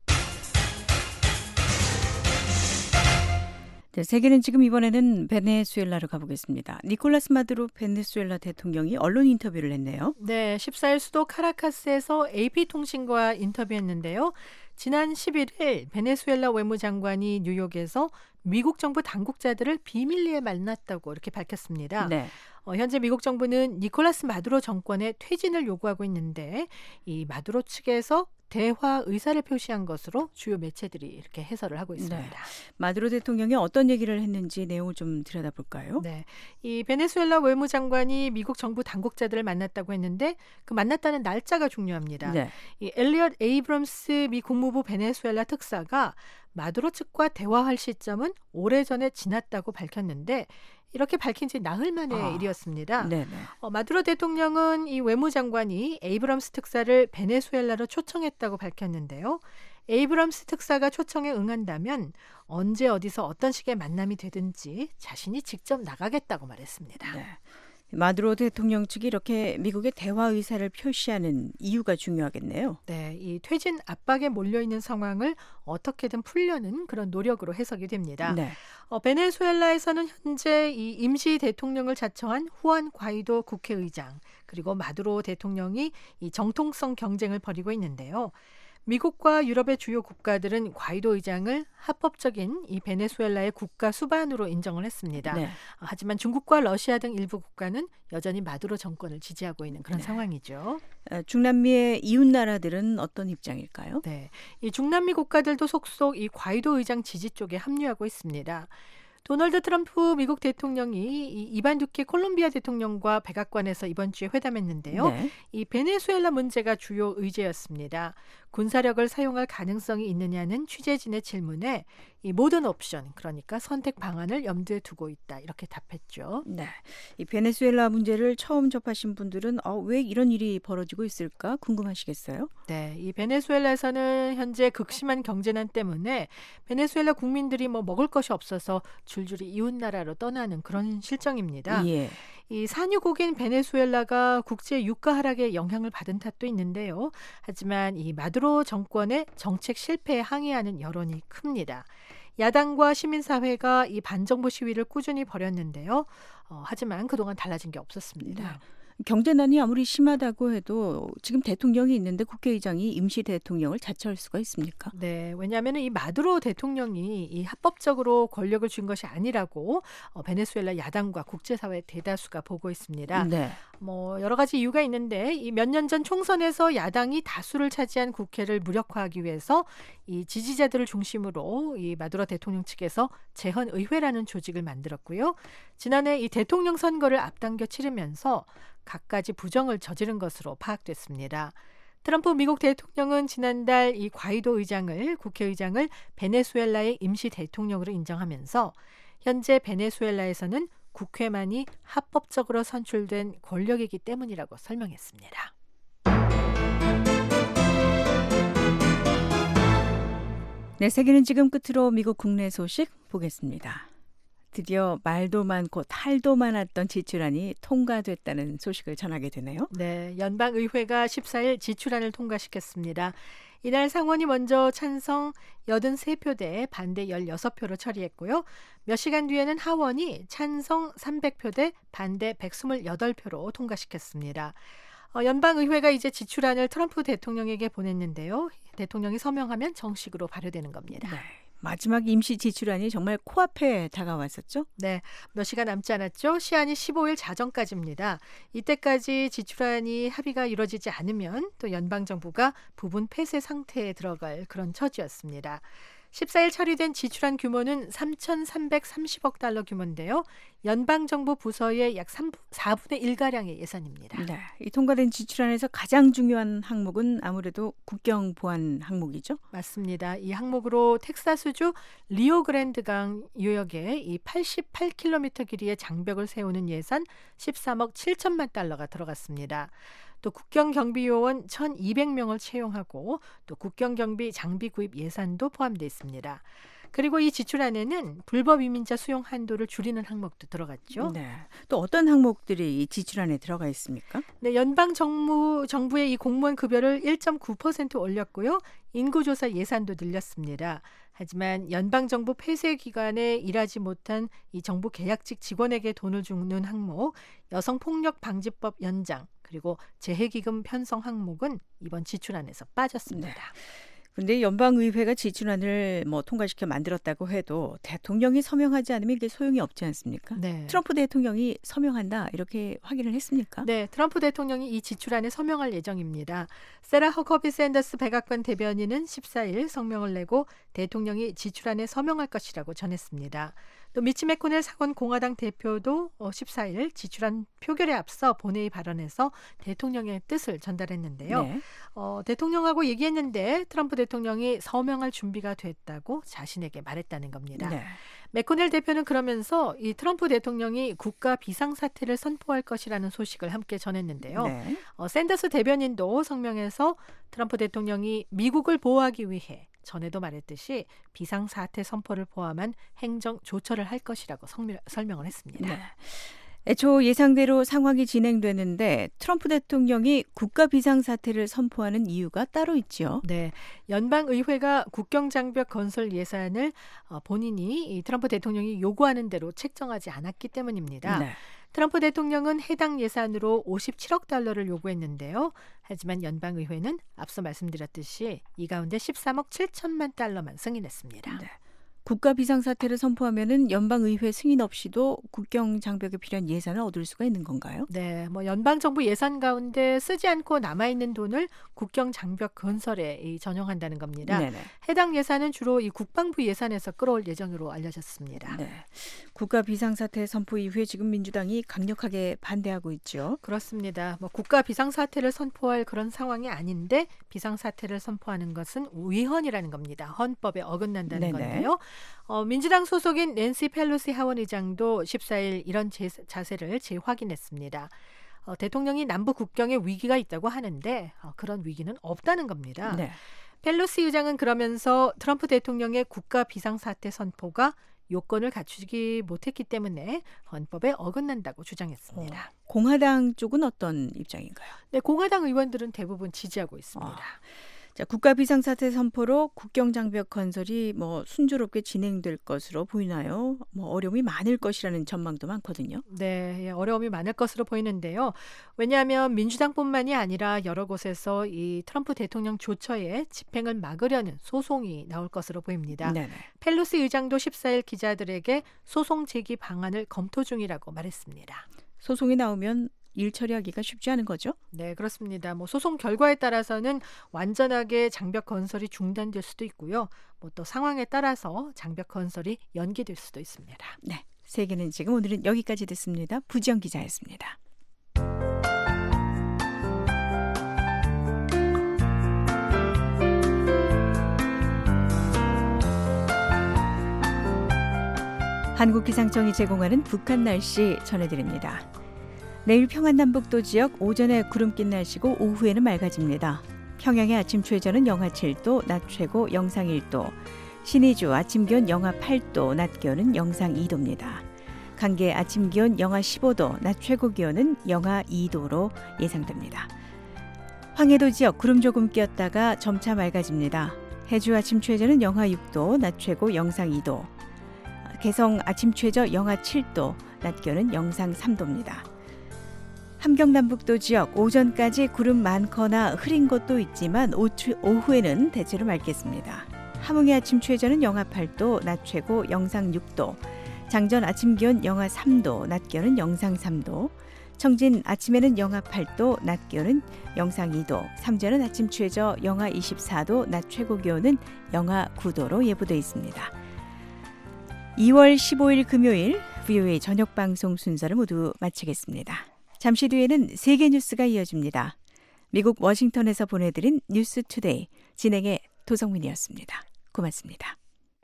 네, 세계는 지금 이번에는 베네수엘라로 가보겠습니다. 니콜라스 마두로 베네수엘라 대통령이 언론 인터뷰를 했네요. 네, 십사 일 수도 카라카스에서 에이피통신과 인터뷰했는데요. 지난 십일 일 베네수엘라 외무장관이 뉴욕에서 미국 정부 당국자들을 비밀리에 만났다고 이렇게 밝혔습니다. 네. 어, 현재 미국 정부는 니콜라스 마두로 정권의 퇴진을 요구하고 있는데 이 마두로 측에서 대화 의사를 표시한 것으로 주요 매체들이 이렇게 해설을 하고 있습니다. 네. 마두로 대통령이 어떤 얘기를 했는지 내용을 좀 들여다볼까요? 네, 이 베네수엘라 외무장관이 미국 정부 당국자들을 만났다고 했는데 그 만났다는 날짜가 중요합니다. 네. 이 엘리엇 에이브럼스 미 국무부 베네수엘라 특사가 마두로 측과 대화할 시점은 오래전에 지났다고 밝혔는데 이렇게 밝힌 지 나흘 만의 아, 일이었습니다. 네네. 어, 마두로 대통령은 이 외무장관이 에이브럼스 특사를 베네수엘라로 초청했다고 밝혔는데요. 에이브럼스 특사가 초청에 응한다면 언제 어디서 어떤 식의 만남이 되든지 자신이 직접 나가겠다고 말했습니다. 네. 마두로 대통령 측이 이렇게 미국의 대화 의사를 표시하는 이유가 중요하겠네요. 네, 이 퇴진 압박에 몰려있는 상황을 어떻게든 풀려는 그런 노력으로 해석이 됩니다. 네. 어, 베네수엘라에서는 현재 이 임시 대통령을 자청한 후안 과이도 국회의장 그리고 마두로 대통령이 이 정통성 경쟁을 벌이고 있는데요. 미국과 유럽의 주요 국가들은 과이도 의장을 합법적인 이 베네수엘라의 국가 수반으로 인정을 했습니다. 네. 하지만 중국과 러시아 등 일부 국가는 여전히 마두로 정권을 지지하고 있는 그런 네. 상황이죠. 중남미의 이웃 나라들은 어떤 입장일까요? 네, 이 중남미 국가들도 속속 이 과이도 의장 지지 쪽에 합류하고 있습니다. 도널드 트럼프 미국 대통령이 이 이반 두케 콜롬비아 대통령과 백악관에서 이번 주에 회담했는데요. 네. 이 베네수엘라 문제가 주요 의제였습니다. 군사력을 사용할 가능성이 있느냐는 취재진의 질문에 이 모든 옵션, 그러니까 선택 방안을 염두에 두고 있다 이렇게 답했죠. 네, 이 베네수엘라 문제를 처음 접하신 분들은 어, 왜 이런 일이 벌어지고 있을까 궁금하시겠어요? 네, 이 베네수엘라에서는 현재 극심한 경제난 때문에 베네수엘라 국민들이 뭐 먹을 것이 없어서 줄줄이 이웃 나라로 떠나는 그런 실정입니다. 예. 이 산유국인 베네수엘라가 국제 유가 하락에 영향을 받은 탓도 있는데요. 하지만 이 마두로 정권의 정책 실패에 항의하는 여론이 큽니다. 야당과 시민사회가 이 반정부 시위를 꾸준히 벌였는데요. 어, 하지만 그동안 달라진 게 없었습니다. 네. 경제난이 아무리 심하다고 해도 지금 대통령이 있는데 국회의장이 임시 대통령을 자처할 수가 있습니까? 네, 왜냐하면 이 마두로 대통령이 이 합법적으로 권력을 쥔 것이 아니라고 어, 베네수엘라 야당과 국제사회 대다수가 보고 있습니다. 네. 뭐 여러 가지 이유가 있는데 이 몇 년 전 총선에서 야당이 다수를 차지한 국회를 무력화하기 위해서 이 지지자들을 중심으로 이 마두로 대통령 측에서 재헌 의회라는 조직을 만들었고요. 지난해 이 대통령 선거를 앞당겨 치르면서 갖가지 부정을 저지른 것으로 파악됐습니다. 트럼프 미국 대통령은 지난달 이 과이도 의장을 국회의장을 베네수엘라의 임시 대통령으로 인정하면서 현재 베네수엘라에서는 국회만이 합법적으로 선출된 권력이기 때문이라고 설명했습니다. 네, 세계는 지금 끝으로 미국 국내 소식 보겠습니다. 드디어 말도 많고 탈도 많았던 지출안이 통과됐다는 소식을 전하게 되네요. 네, 연방의회가 십사일 지출안을 통과시켰습니다. 이날 상원이 먼저 찬성 팔십삼 표 대 반대 십육 표로 처리했고요. 몇 시간 뒤에는 하원이 찬성 삼백 표 대 반대 백이십팔 표로 통과시켰습니다. 어, 연방의회가 이제 지출안을 트럼프 대통령에게 보냈는데요. 대통령이 서명하면 정식으로 발효되는 겁니다. 네. 마지막 임시 지출안이 정말 코앞에 다가왔었죠? 네, 몇 시간 남지 않았죠. 시한이 십오일 자정까지입니다. 이때까지 지출안이 합의가 이루어지지 않으면 또 연방정부가 부분 폐쇄 상태에 들어갈 그런 처지였습니다. 십사일 처리된 지출안 규모는 삼천삼백삼십억 달러 규모인데요. 연방정부 부서의 약 사분의 일가량의 예산입니다. 네, 이 통과된 지출안에서 가장 중요한 항목은 아무래도 국경 보안 항목이죠? 맞습니다. 이 항목으로 텍사스주 리오그랜드강 유역에 이 팔십팔 킬로미터 길이의 장벽을 세우는 예산 십삼억 칠천만 달러가 들어갔습니다. 또 국경경비요원 천이백 명을 채용하고 또 국경경비 장비 구입 예산도 포함되어 있습니다. 그리고 이 지출안에는 불법 이민자 수용 한도를 줄이는 항목도 들어갔죠. 네. 또 어떤 항목들이 이 지출안에 들어가 있습니까? 네, 연방 정부 정부의 이 공무원 급여를 일 점 구 퍼센트 올렸고요. 인구조사 예산도 늘렸습니다. 하지만 연방 정부 폐쇄 기간에 일하지 못한 이 정부 계약직 직원에게 돈을 주는 항목, 여성 폭력 방지법 연장, 그리고 재해기금 편성 항목은 이번 지출안에서 빠졌습니다. 그런데 네. 연방의회가 지출안을 뭐 통과시켜 만들었다고 해도 대통령이 서명하지 않으면 이게 소용이 없지 않습니까? 네. 트럼프 대통령이 서명한다 이렇게 확인을 했습니까? 네, 트럼프 대통령이 이 지출안에 서명할 예정입니다. 세라 허커비 샌더스 백악관 대변인은 십사일 성명을 내고 대통령이 지출안에 서명할 것이라고 전했습니다. 또 미치 매코넬 상원 공화당 대표도 십사일 지출안 표결에 앞서 본회의 발언에서 대통령의 뜻을 전달했는데요. 네. 어, 대통령하고 얘기했는데 트럼프 대통령이 서명할 준비가 됐다고 자신에게 말했다는 겁니다. 네. 매코넬 대표는 그러면서 이 트럼프 대통령이 국가 비상사태를 선포할 것이라는 소식을 함께 전했는데요. 네. 어, 샌더스 대변인도 성명에서 트럼프 대통령이 미국을 보호하기 위해 전에도 말했듯이 비상사태 선포를 포함한 행정 조처를 할 것이라고 성명, 설명을 했습니다. 네. 애초 예상대로 상황이 진행되는데 트럼프 대통령이 국가 비상사태를 선포하는 이유가 따로 있죠. 네, 연방의회가 국경장벽 건설 예산을 본인이 이 트럼프 대통령이 요구하는 대로 책정하지 않았기 때문입니다. 네. 트럼프 대통령은 해당 예산으로 오십칠억 달러를 요구했는데요. 하지만 연방의회는 앞서 말씀드렸듯이 이 가운데 십삼억 칠천만 달러만 승인했습니다. 네. 국가 비상사태를 선포하면은 연방의회 승인 없이도 국경 장벽에 필요한 예산을 얻을 수가 있는 건가요? 네, 뭐 연방 정부 예산 가운데 쓰지 않고 남아 있는 돈을 국경 장벽 건설에 이 전용한다는 겁니다. 네네. 해당 예산은 주로 이 국방부 예산에서 끌어올 예정으로 알려졌습니다. 네. 국가 비상사태 선포 이후에 지금 민주당이 강력하게 반대하고 있죠. 그렇습니다. 뭐 국가 비상사태를 선포할 그런 상황이 아닌데 비상사태를 선포하는 것은 위헌이라는 겁니다. 헌법에 어긋난다는 네네. 건데요. 어, 민주당 소속인 낸시 펠로시 하원의장도 십사일 이런 제, 자세를 재확인했습니다. 어, 대통령이 남북 국경에 위기가 있다고 하는데 어, 그런 위기는 없다는 겁니다. 네. 펠로시 의장은 그러면서 트럼프 대통령의 국가 비상사태 선포가 요건을 갖추지 못했기 때문에 헌법에 어긋난다고 주장했습니다. 어, 공화당 쪽은 어떤 입장인가요? 네, 공화당 의원들은 대부분 지지하고 있습니다. 어. 자, 국가 비상사태 선포로 국경 장벽 건설이 뭐 순조롭게 진행될 것으로 보이나요? 뭐 어려움이 많을 것이라는 전망도 많거든요. 네, 어려움이 많을 것으로 보이는데요. 왜냐하면 민주당뿐만이 아니라 여러 곳에서 이 트럼프 대통령 조처에 집행을 막으려는 소송이 나올 것으로 보입니다. 네네. 펠로시 의장도 십사일 기자들에게 소송 제기 방안을 검토 중이라고 말했습니다. 소송이 나오면 일 처리하기가 쉽지 않은 거죠? 네, 그렇습니다. 뭐 소송 결과에 따라서는 완전하게 장벽 건설이 중단될 수도 있고요. 뭐 또 상황에 따라서 장벽 건설이 연기될 수도 있습니다. 네, 세계는 지금 오늘은 여기까지 듣습니다. 부지영 기자였습니다. 한국기상청이 제공하는 북한 날씨 전해드립니다. 내일 평안남북도 지역 오전에 구름 낀 날씨고 오후에는 맑아집니다. 평양의 아침 최저는 영하 칠도, 낮 최고 영상 일도, 신의주 아침 기온 영하 팔도, 낮 기온은 영상 이도입니다. 강계 아침 기온 영하 십오도, 낮 최고 기온은 영하 이도로 예상됩니다. 황해도 지역 구름 조금 끼었다가 점차 맑아집니다. 해주 아침 최저는 영하 육도, 낮 최고 영상 이도, 개성 아침 최저 영하 칠도, 낮 기온은 영상 삼도입니다. 함경남북도 지역 오전까지 구름 많거나 흐린 곳도 있지만 오후에는 대체로 맑겠습니다. 함흥의 아침 최저는 영하 팔도, 낮 최고 영상 육도, 장전 아침 기온 영하 삼도, 낮 기온은 영상 삼도, 청진 아침에는 영하 팔도, 낮 기온은 영상 이도, 삼전은 아침 최저 영하 이십사도, 낮 최고 기온은 영하 구도로 예보돼 있습니다. 이월 십오일 금요일 브이오에이 저녁 방송 순서를 모두 마치겠습니다. 잠시 뒤에는 세계 뉴스가 이어집니다. 미국 워싱턴에서 보내드린 뉴스 투데이 진행의 도성민이었습니다. 고맙습니다.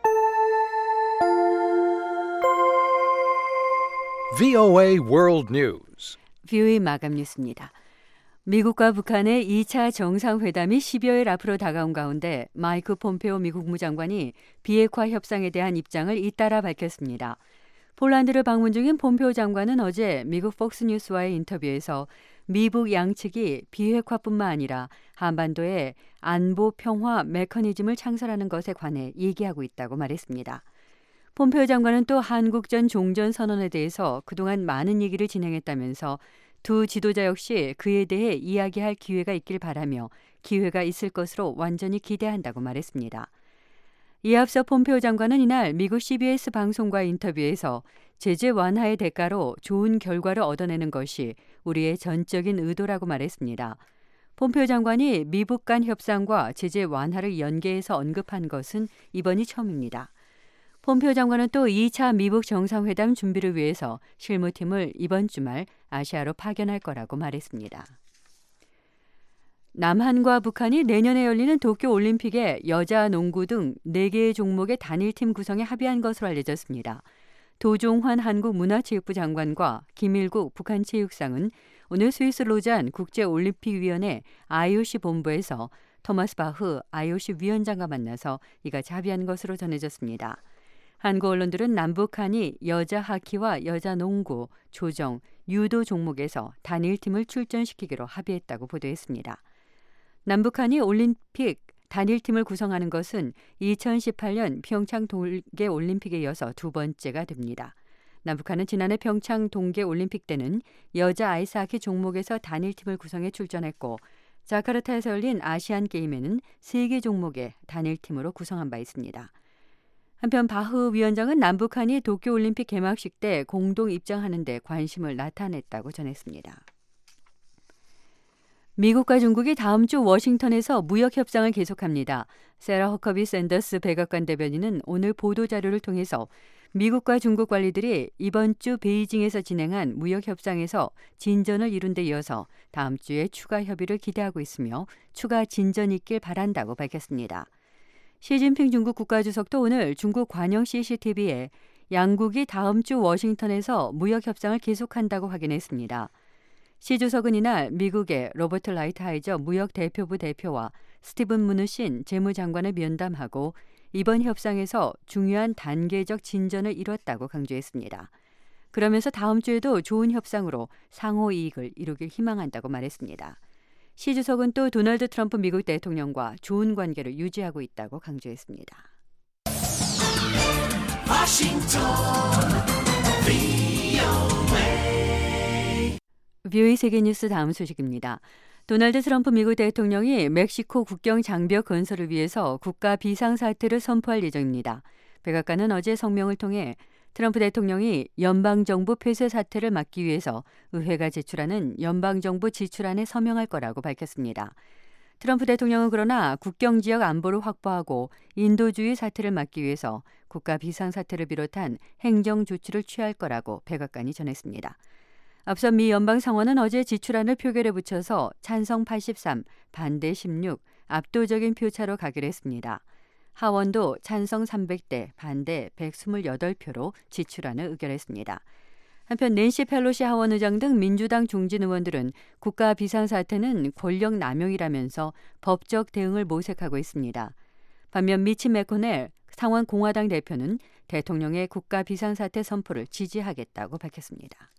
브이오에이 World News. 브이오에이 마감 뉴스입니다. 미국과 북한의 이 차 정상회담이 십여일 앞으로 다가온 가운데 마이크 폼페오 미국 국무장관이 비핵화 협상에 대한 입장을 잇따라 밝혔습니다. 폴란드를 방문 중인 폼페오 장관은 어제 미국 폭스뉴스와의 인터뷰에서 미북 양측이 비핵화뿐만 아니라 한반도에 안보 평화 메커니즘을 창설하는 것에 관해 얘기하고 있다고 말했습니다. 폼페오 장관은 또 한국전 종전 선언에 대해서 그동안 많은 얘기를 진행했다면서 두 지도자 역시 그에 대해 이야기할 기회가 있길 바라며 기회가 있을 것으로 완전히 기대한다고 말했습니다. 이에 앞서 폼페오 장관은 이날 미국 씨비에스 방송과의 인터뷰에서 제재 완화의 대가로 좋은 결과를 얻어내는 것이 우리의 전적인 의도라고 말했습니다. 폼페오 장관이 미북 간 협상과 제재 완화를 연계해서 언급한 것은 이번이 처음입니다. 폼페오 장관은 또 이 차 미북 정상회담 준비를 위해서 실무팀을 이번 주말 아시아로 파견할 거라고 말했습니다. 남한과 북한이 내년에 열리는 도쿄올림픽에 여자 농구 등 네 개의 종목의 단일팀 구성에 합의한 것으로 알려졌습니다. 도종환 한국문화체육부 장관과 김일국 북한체육상은 오늘 스위스 로잔 국제올림픽위원회 아이오씨 본부에서 토마스 바흐 아이오씨 위원장과 만나서 이같이 합의한 것으로 전해졌습니다. 한국 언론들은 남북한이 여자 하키와 여자 농구, 조정, 유도 종목에서 단일팀을 출전시키기로 합의했다고 보도했습니다. 남북한이 올림픽 단일팀을 구성하는 것은 이천십팔 년 평창 동계올림픽에 이어서 두 번째가 됩니다. 남북한은 지난해 평창 동계올림픽 때는 여자 아이스하키 종목에서 단일팀을 구성해 출전했고 자카르타에서 열린 아시안게임에는 세 개 종목의 단일팀으로 구성한 바 있습니다. 한편 바흐 위원장은 남북한이 도쿄올림픽 개막식 때 공동 입장하는 데 관심을 나타냈다고 전했습니다. 미국과 중국이 다음 주 워싱턴에서 무역 협상을 계속합니다. 세라 허커비 샌더스 백악관 대변인은 오늘 보도자료를 통해서 미국과 중국 관리들이 이번 주 베이징에서 진행한 무역 협상에서 진전을 이룬 데 이어서 다음 주에 추가 협의를 기대하고 있으며 추가 진전이 있길 바란다고 밝혔습니다. 시진핑 중국 국가주석도 오늘 중국 관영 씨씨티비에 양국이 다음 주 워싱턴에서 무역 협상을 계속한다고 확인했습니다. 시 주석은 이날 미국의 로버트 라이트하이저 무역 대표부 대표와 스티븐 무누신 재무장관을 면담하고 이번 협상에서 중요한 단계적 진전을 이뤘다고 강조했습니다. 그러면서 다음 주에도 좋은 협상으로 상호 이익을 이루길 희망한다고 말했습니다. 시 주석은 또 도널드 트럼프 미국 대통령과 좋은 관계를 유지하고 있다고 강조했습니다. 워싱턴 브이오에이 세계뉴스 다음 소식입니다. 도널드 트럼프 미국 대통령이 멕시코 국경 장벽 건설을 위해서 국가 비상사태를 선포할 예정입니다. 백악관은 어제 성명을 통해 트럼프 대통령이 연방정부 폐쇄 사태를 막기 위해서 의회가 제출하는 연방정부 지출안에 서명할 거라고 밝혔습니다. 트럼프 대통령은 그러나 국경지역 안보를 확보하고 인도주의 사태를 막기 위해서 국가 비상사태를 비롯한 행정조치를 취할 거라고 백악관이 전했습니다. 앞서 미 연방상원은 어제 지출안을 표결에 붙여서 찬성 팔십삼, 반대 십육, 압도적인 표차로 가결했습니다. 하원도 찬성 삼백 대, 반대 백이십팔 표로 지출안을 의결했습니다. 한편 낸시 펠로시 하원 의장 등 민주당 중진 의원들은 국가 비상사태는 권력 남용이라면서 법적 대응을 모색하고 있습니다. 반면 미치 매코넬 상원 공화당 대표는 대통령의 국가 비상사태 선포를 지지하겠다고 밝혔습니다.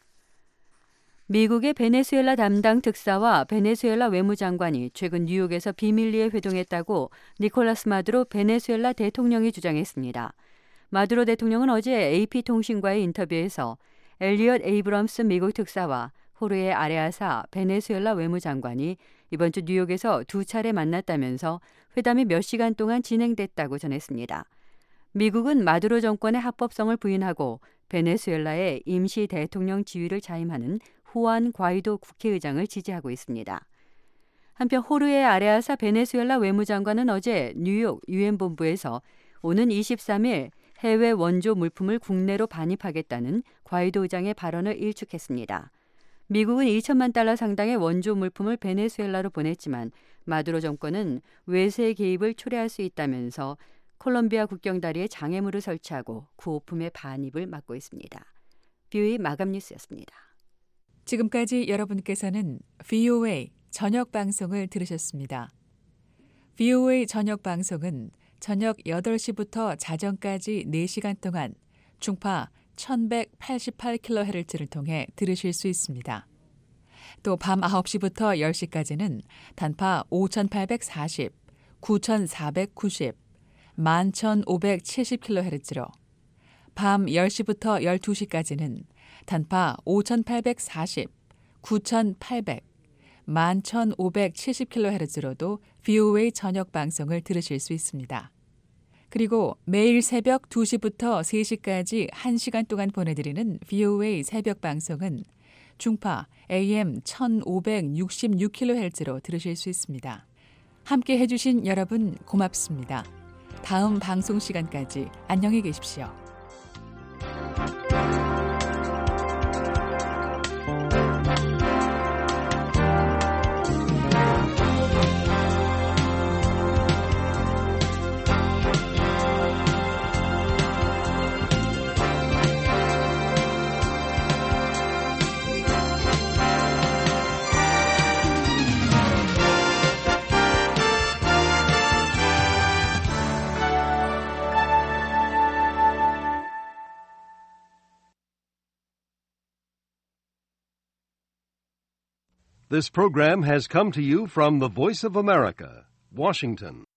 미국의 베네수엘라 담당 특사와 베네수엘라 외무장관이 최근 뉴욕에서 비밀리에 회동했다고 니콜라스 마두로 베네수엘라 대통령이 주장했습니다. 마두로 대통령은 어제 에이피통신과의 인터뷰에서 엘리엇 에이브럼스 미국 특사와 호르헤 아레아사 베네수엘라 외무장관이 이번 주 뉴욕에서 두 차례 만났다면서 회담이 몇 시간 동안 진행됐다고 전했습니다. 미국은 마두로 정권의 합법성을 부인하고 베네수엘라의 임시 대통령 지위를 자임하는 후안 과이도 국회의장을 지지하고 있습니다. 한편 호르헤 아레아사 베네수엘라 외무장관은 어제 뉴욕 유엔 본부에서 오는 이십삼 일 해외 원조 물품을 국내로 반입하겠다는 과이도 의장의 발언을 일축했습니다. 미국은 이천만 달러 상당의 원조 물품을 베네수엘라로 보냈지만 마두로 정권은 외세 개입을 초래할 수 있다면서 콜롬비아 국경 다리에 장애물을 설치하고 구호품의 반입을 막고 있습니다. 브이오에이 마감 뉴스였습니다. 지금까지 여러분께서는 브이오에이 저녁 방송을 들으셨습니다. 브이오에이 저녁 방송은 저녁 여덟 시부터 자정까지 네 시간 동안 중파 천백팔십팔 킬로헤르츠를 통해 들으실 수 있습니다. 또 밤 아홉 시부터 열 시까지는 단파 오천팔백사십, 구천사백구십, 만 천오백칠십 킬로헤르츠로 밤 열 시부터 열두 시까지는 단파 오천팔백사십, 구천팔백, 만 천오백칠십 킬로헤르츠로도 브이오에이 저녁 방송을 들으실 수 있습니다. 그리고 매일 새벽 두 시부터 세 시까지 한 시간 동안 보내드리는 브이오에이 새벽 방송은 중파 에이엠 천오백육십육 킬로헤르츠로 들으실 수 있습니다. 함께 해주신 여러분 고맙습니다. 다음 방송 시간까지 안녕히 계십시오. This program has come to you from the Voice of America, Washington.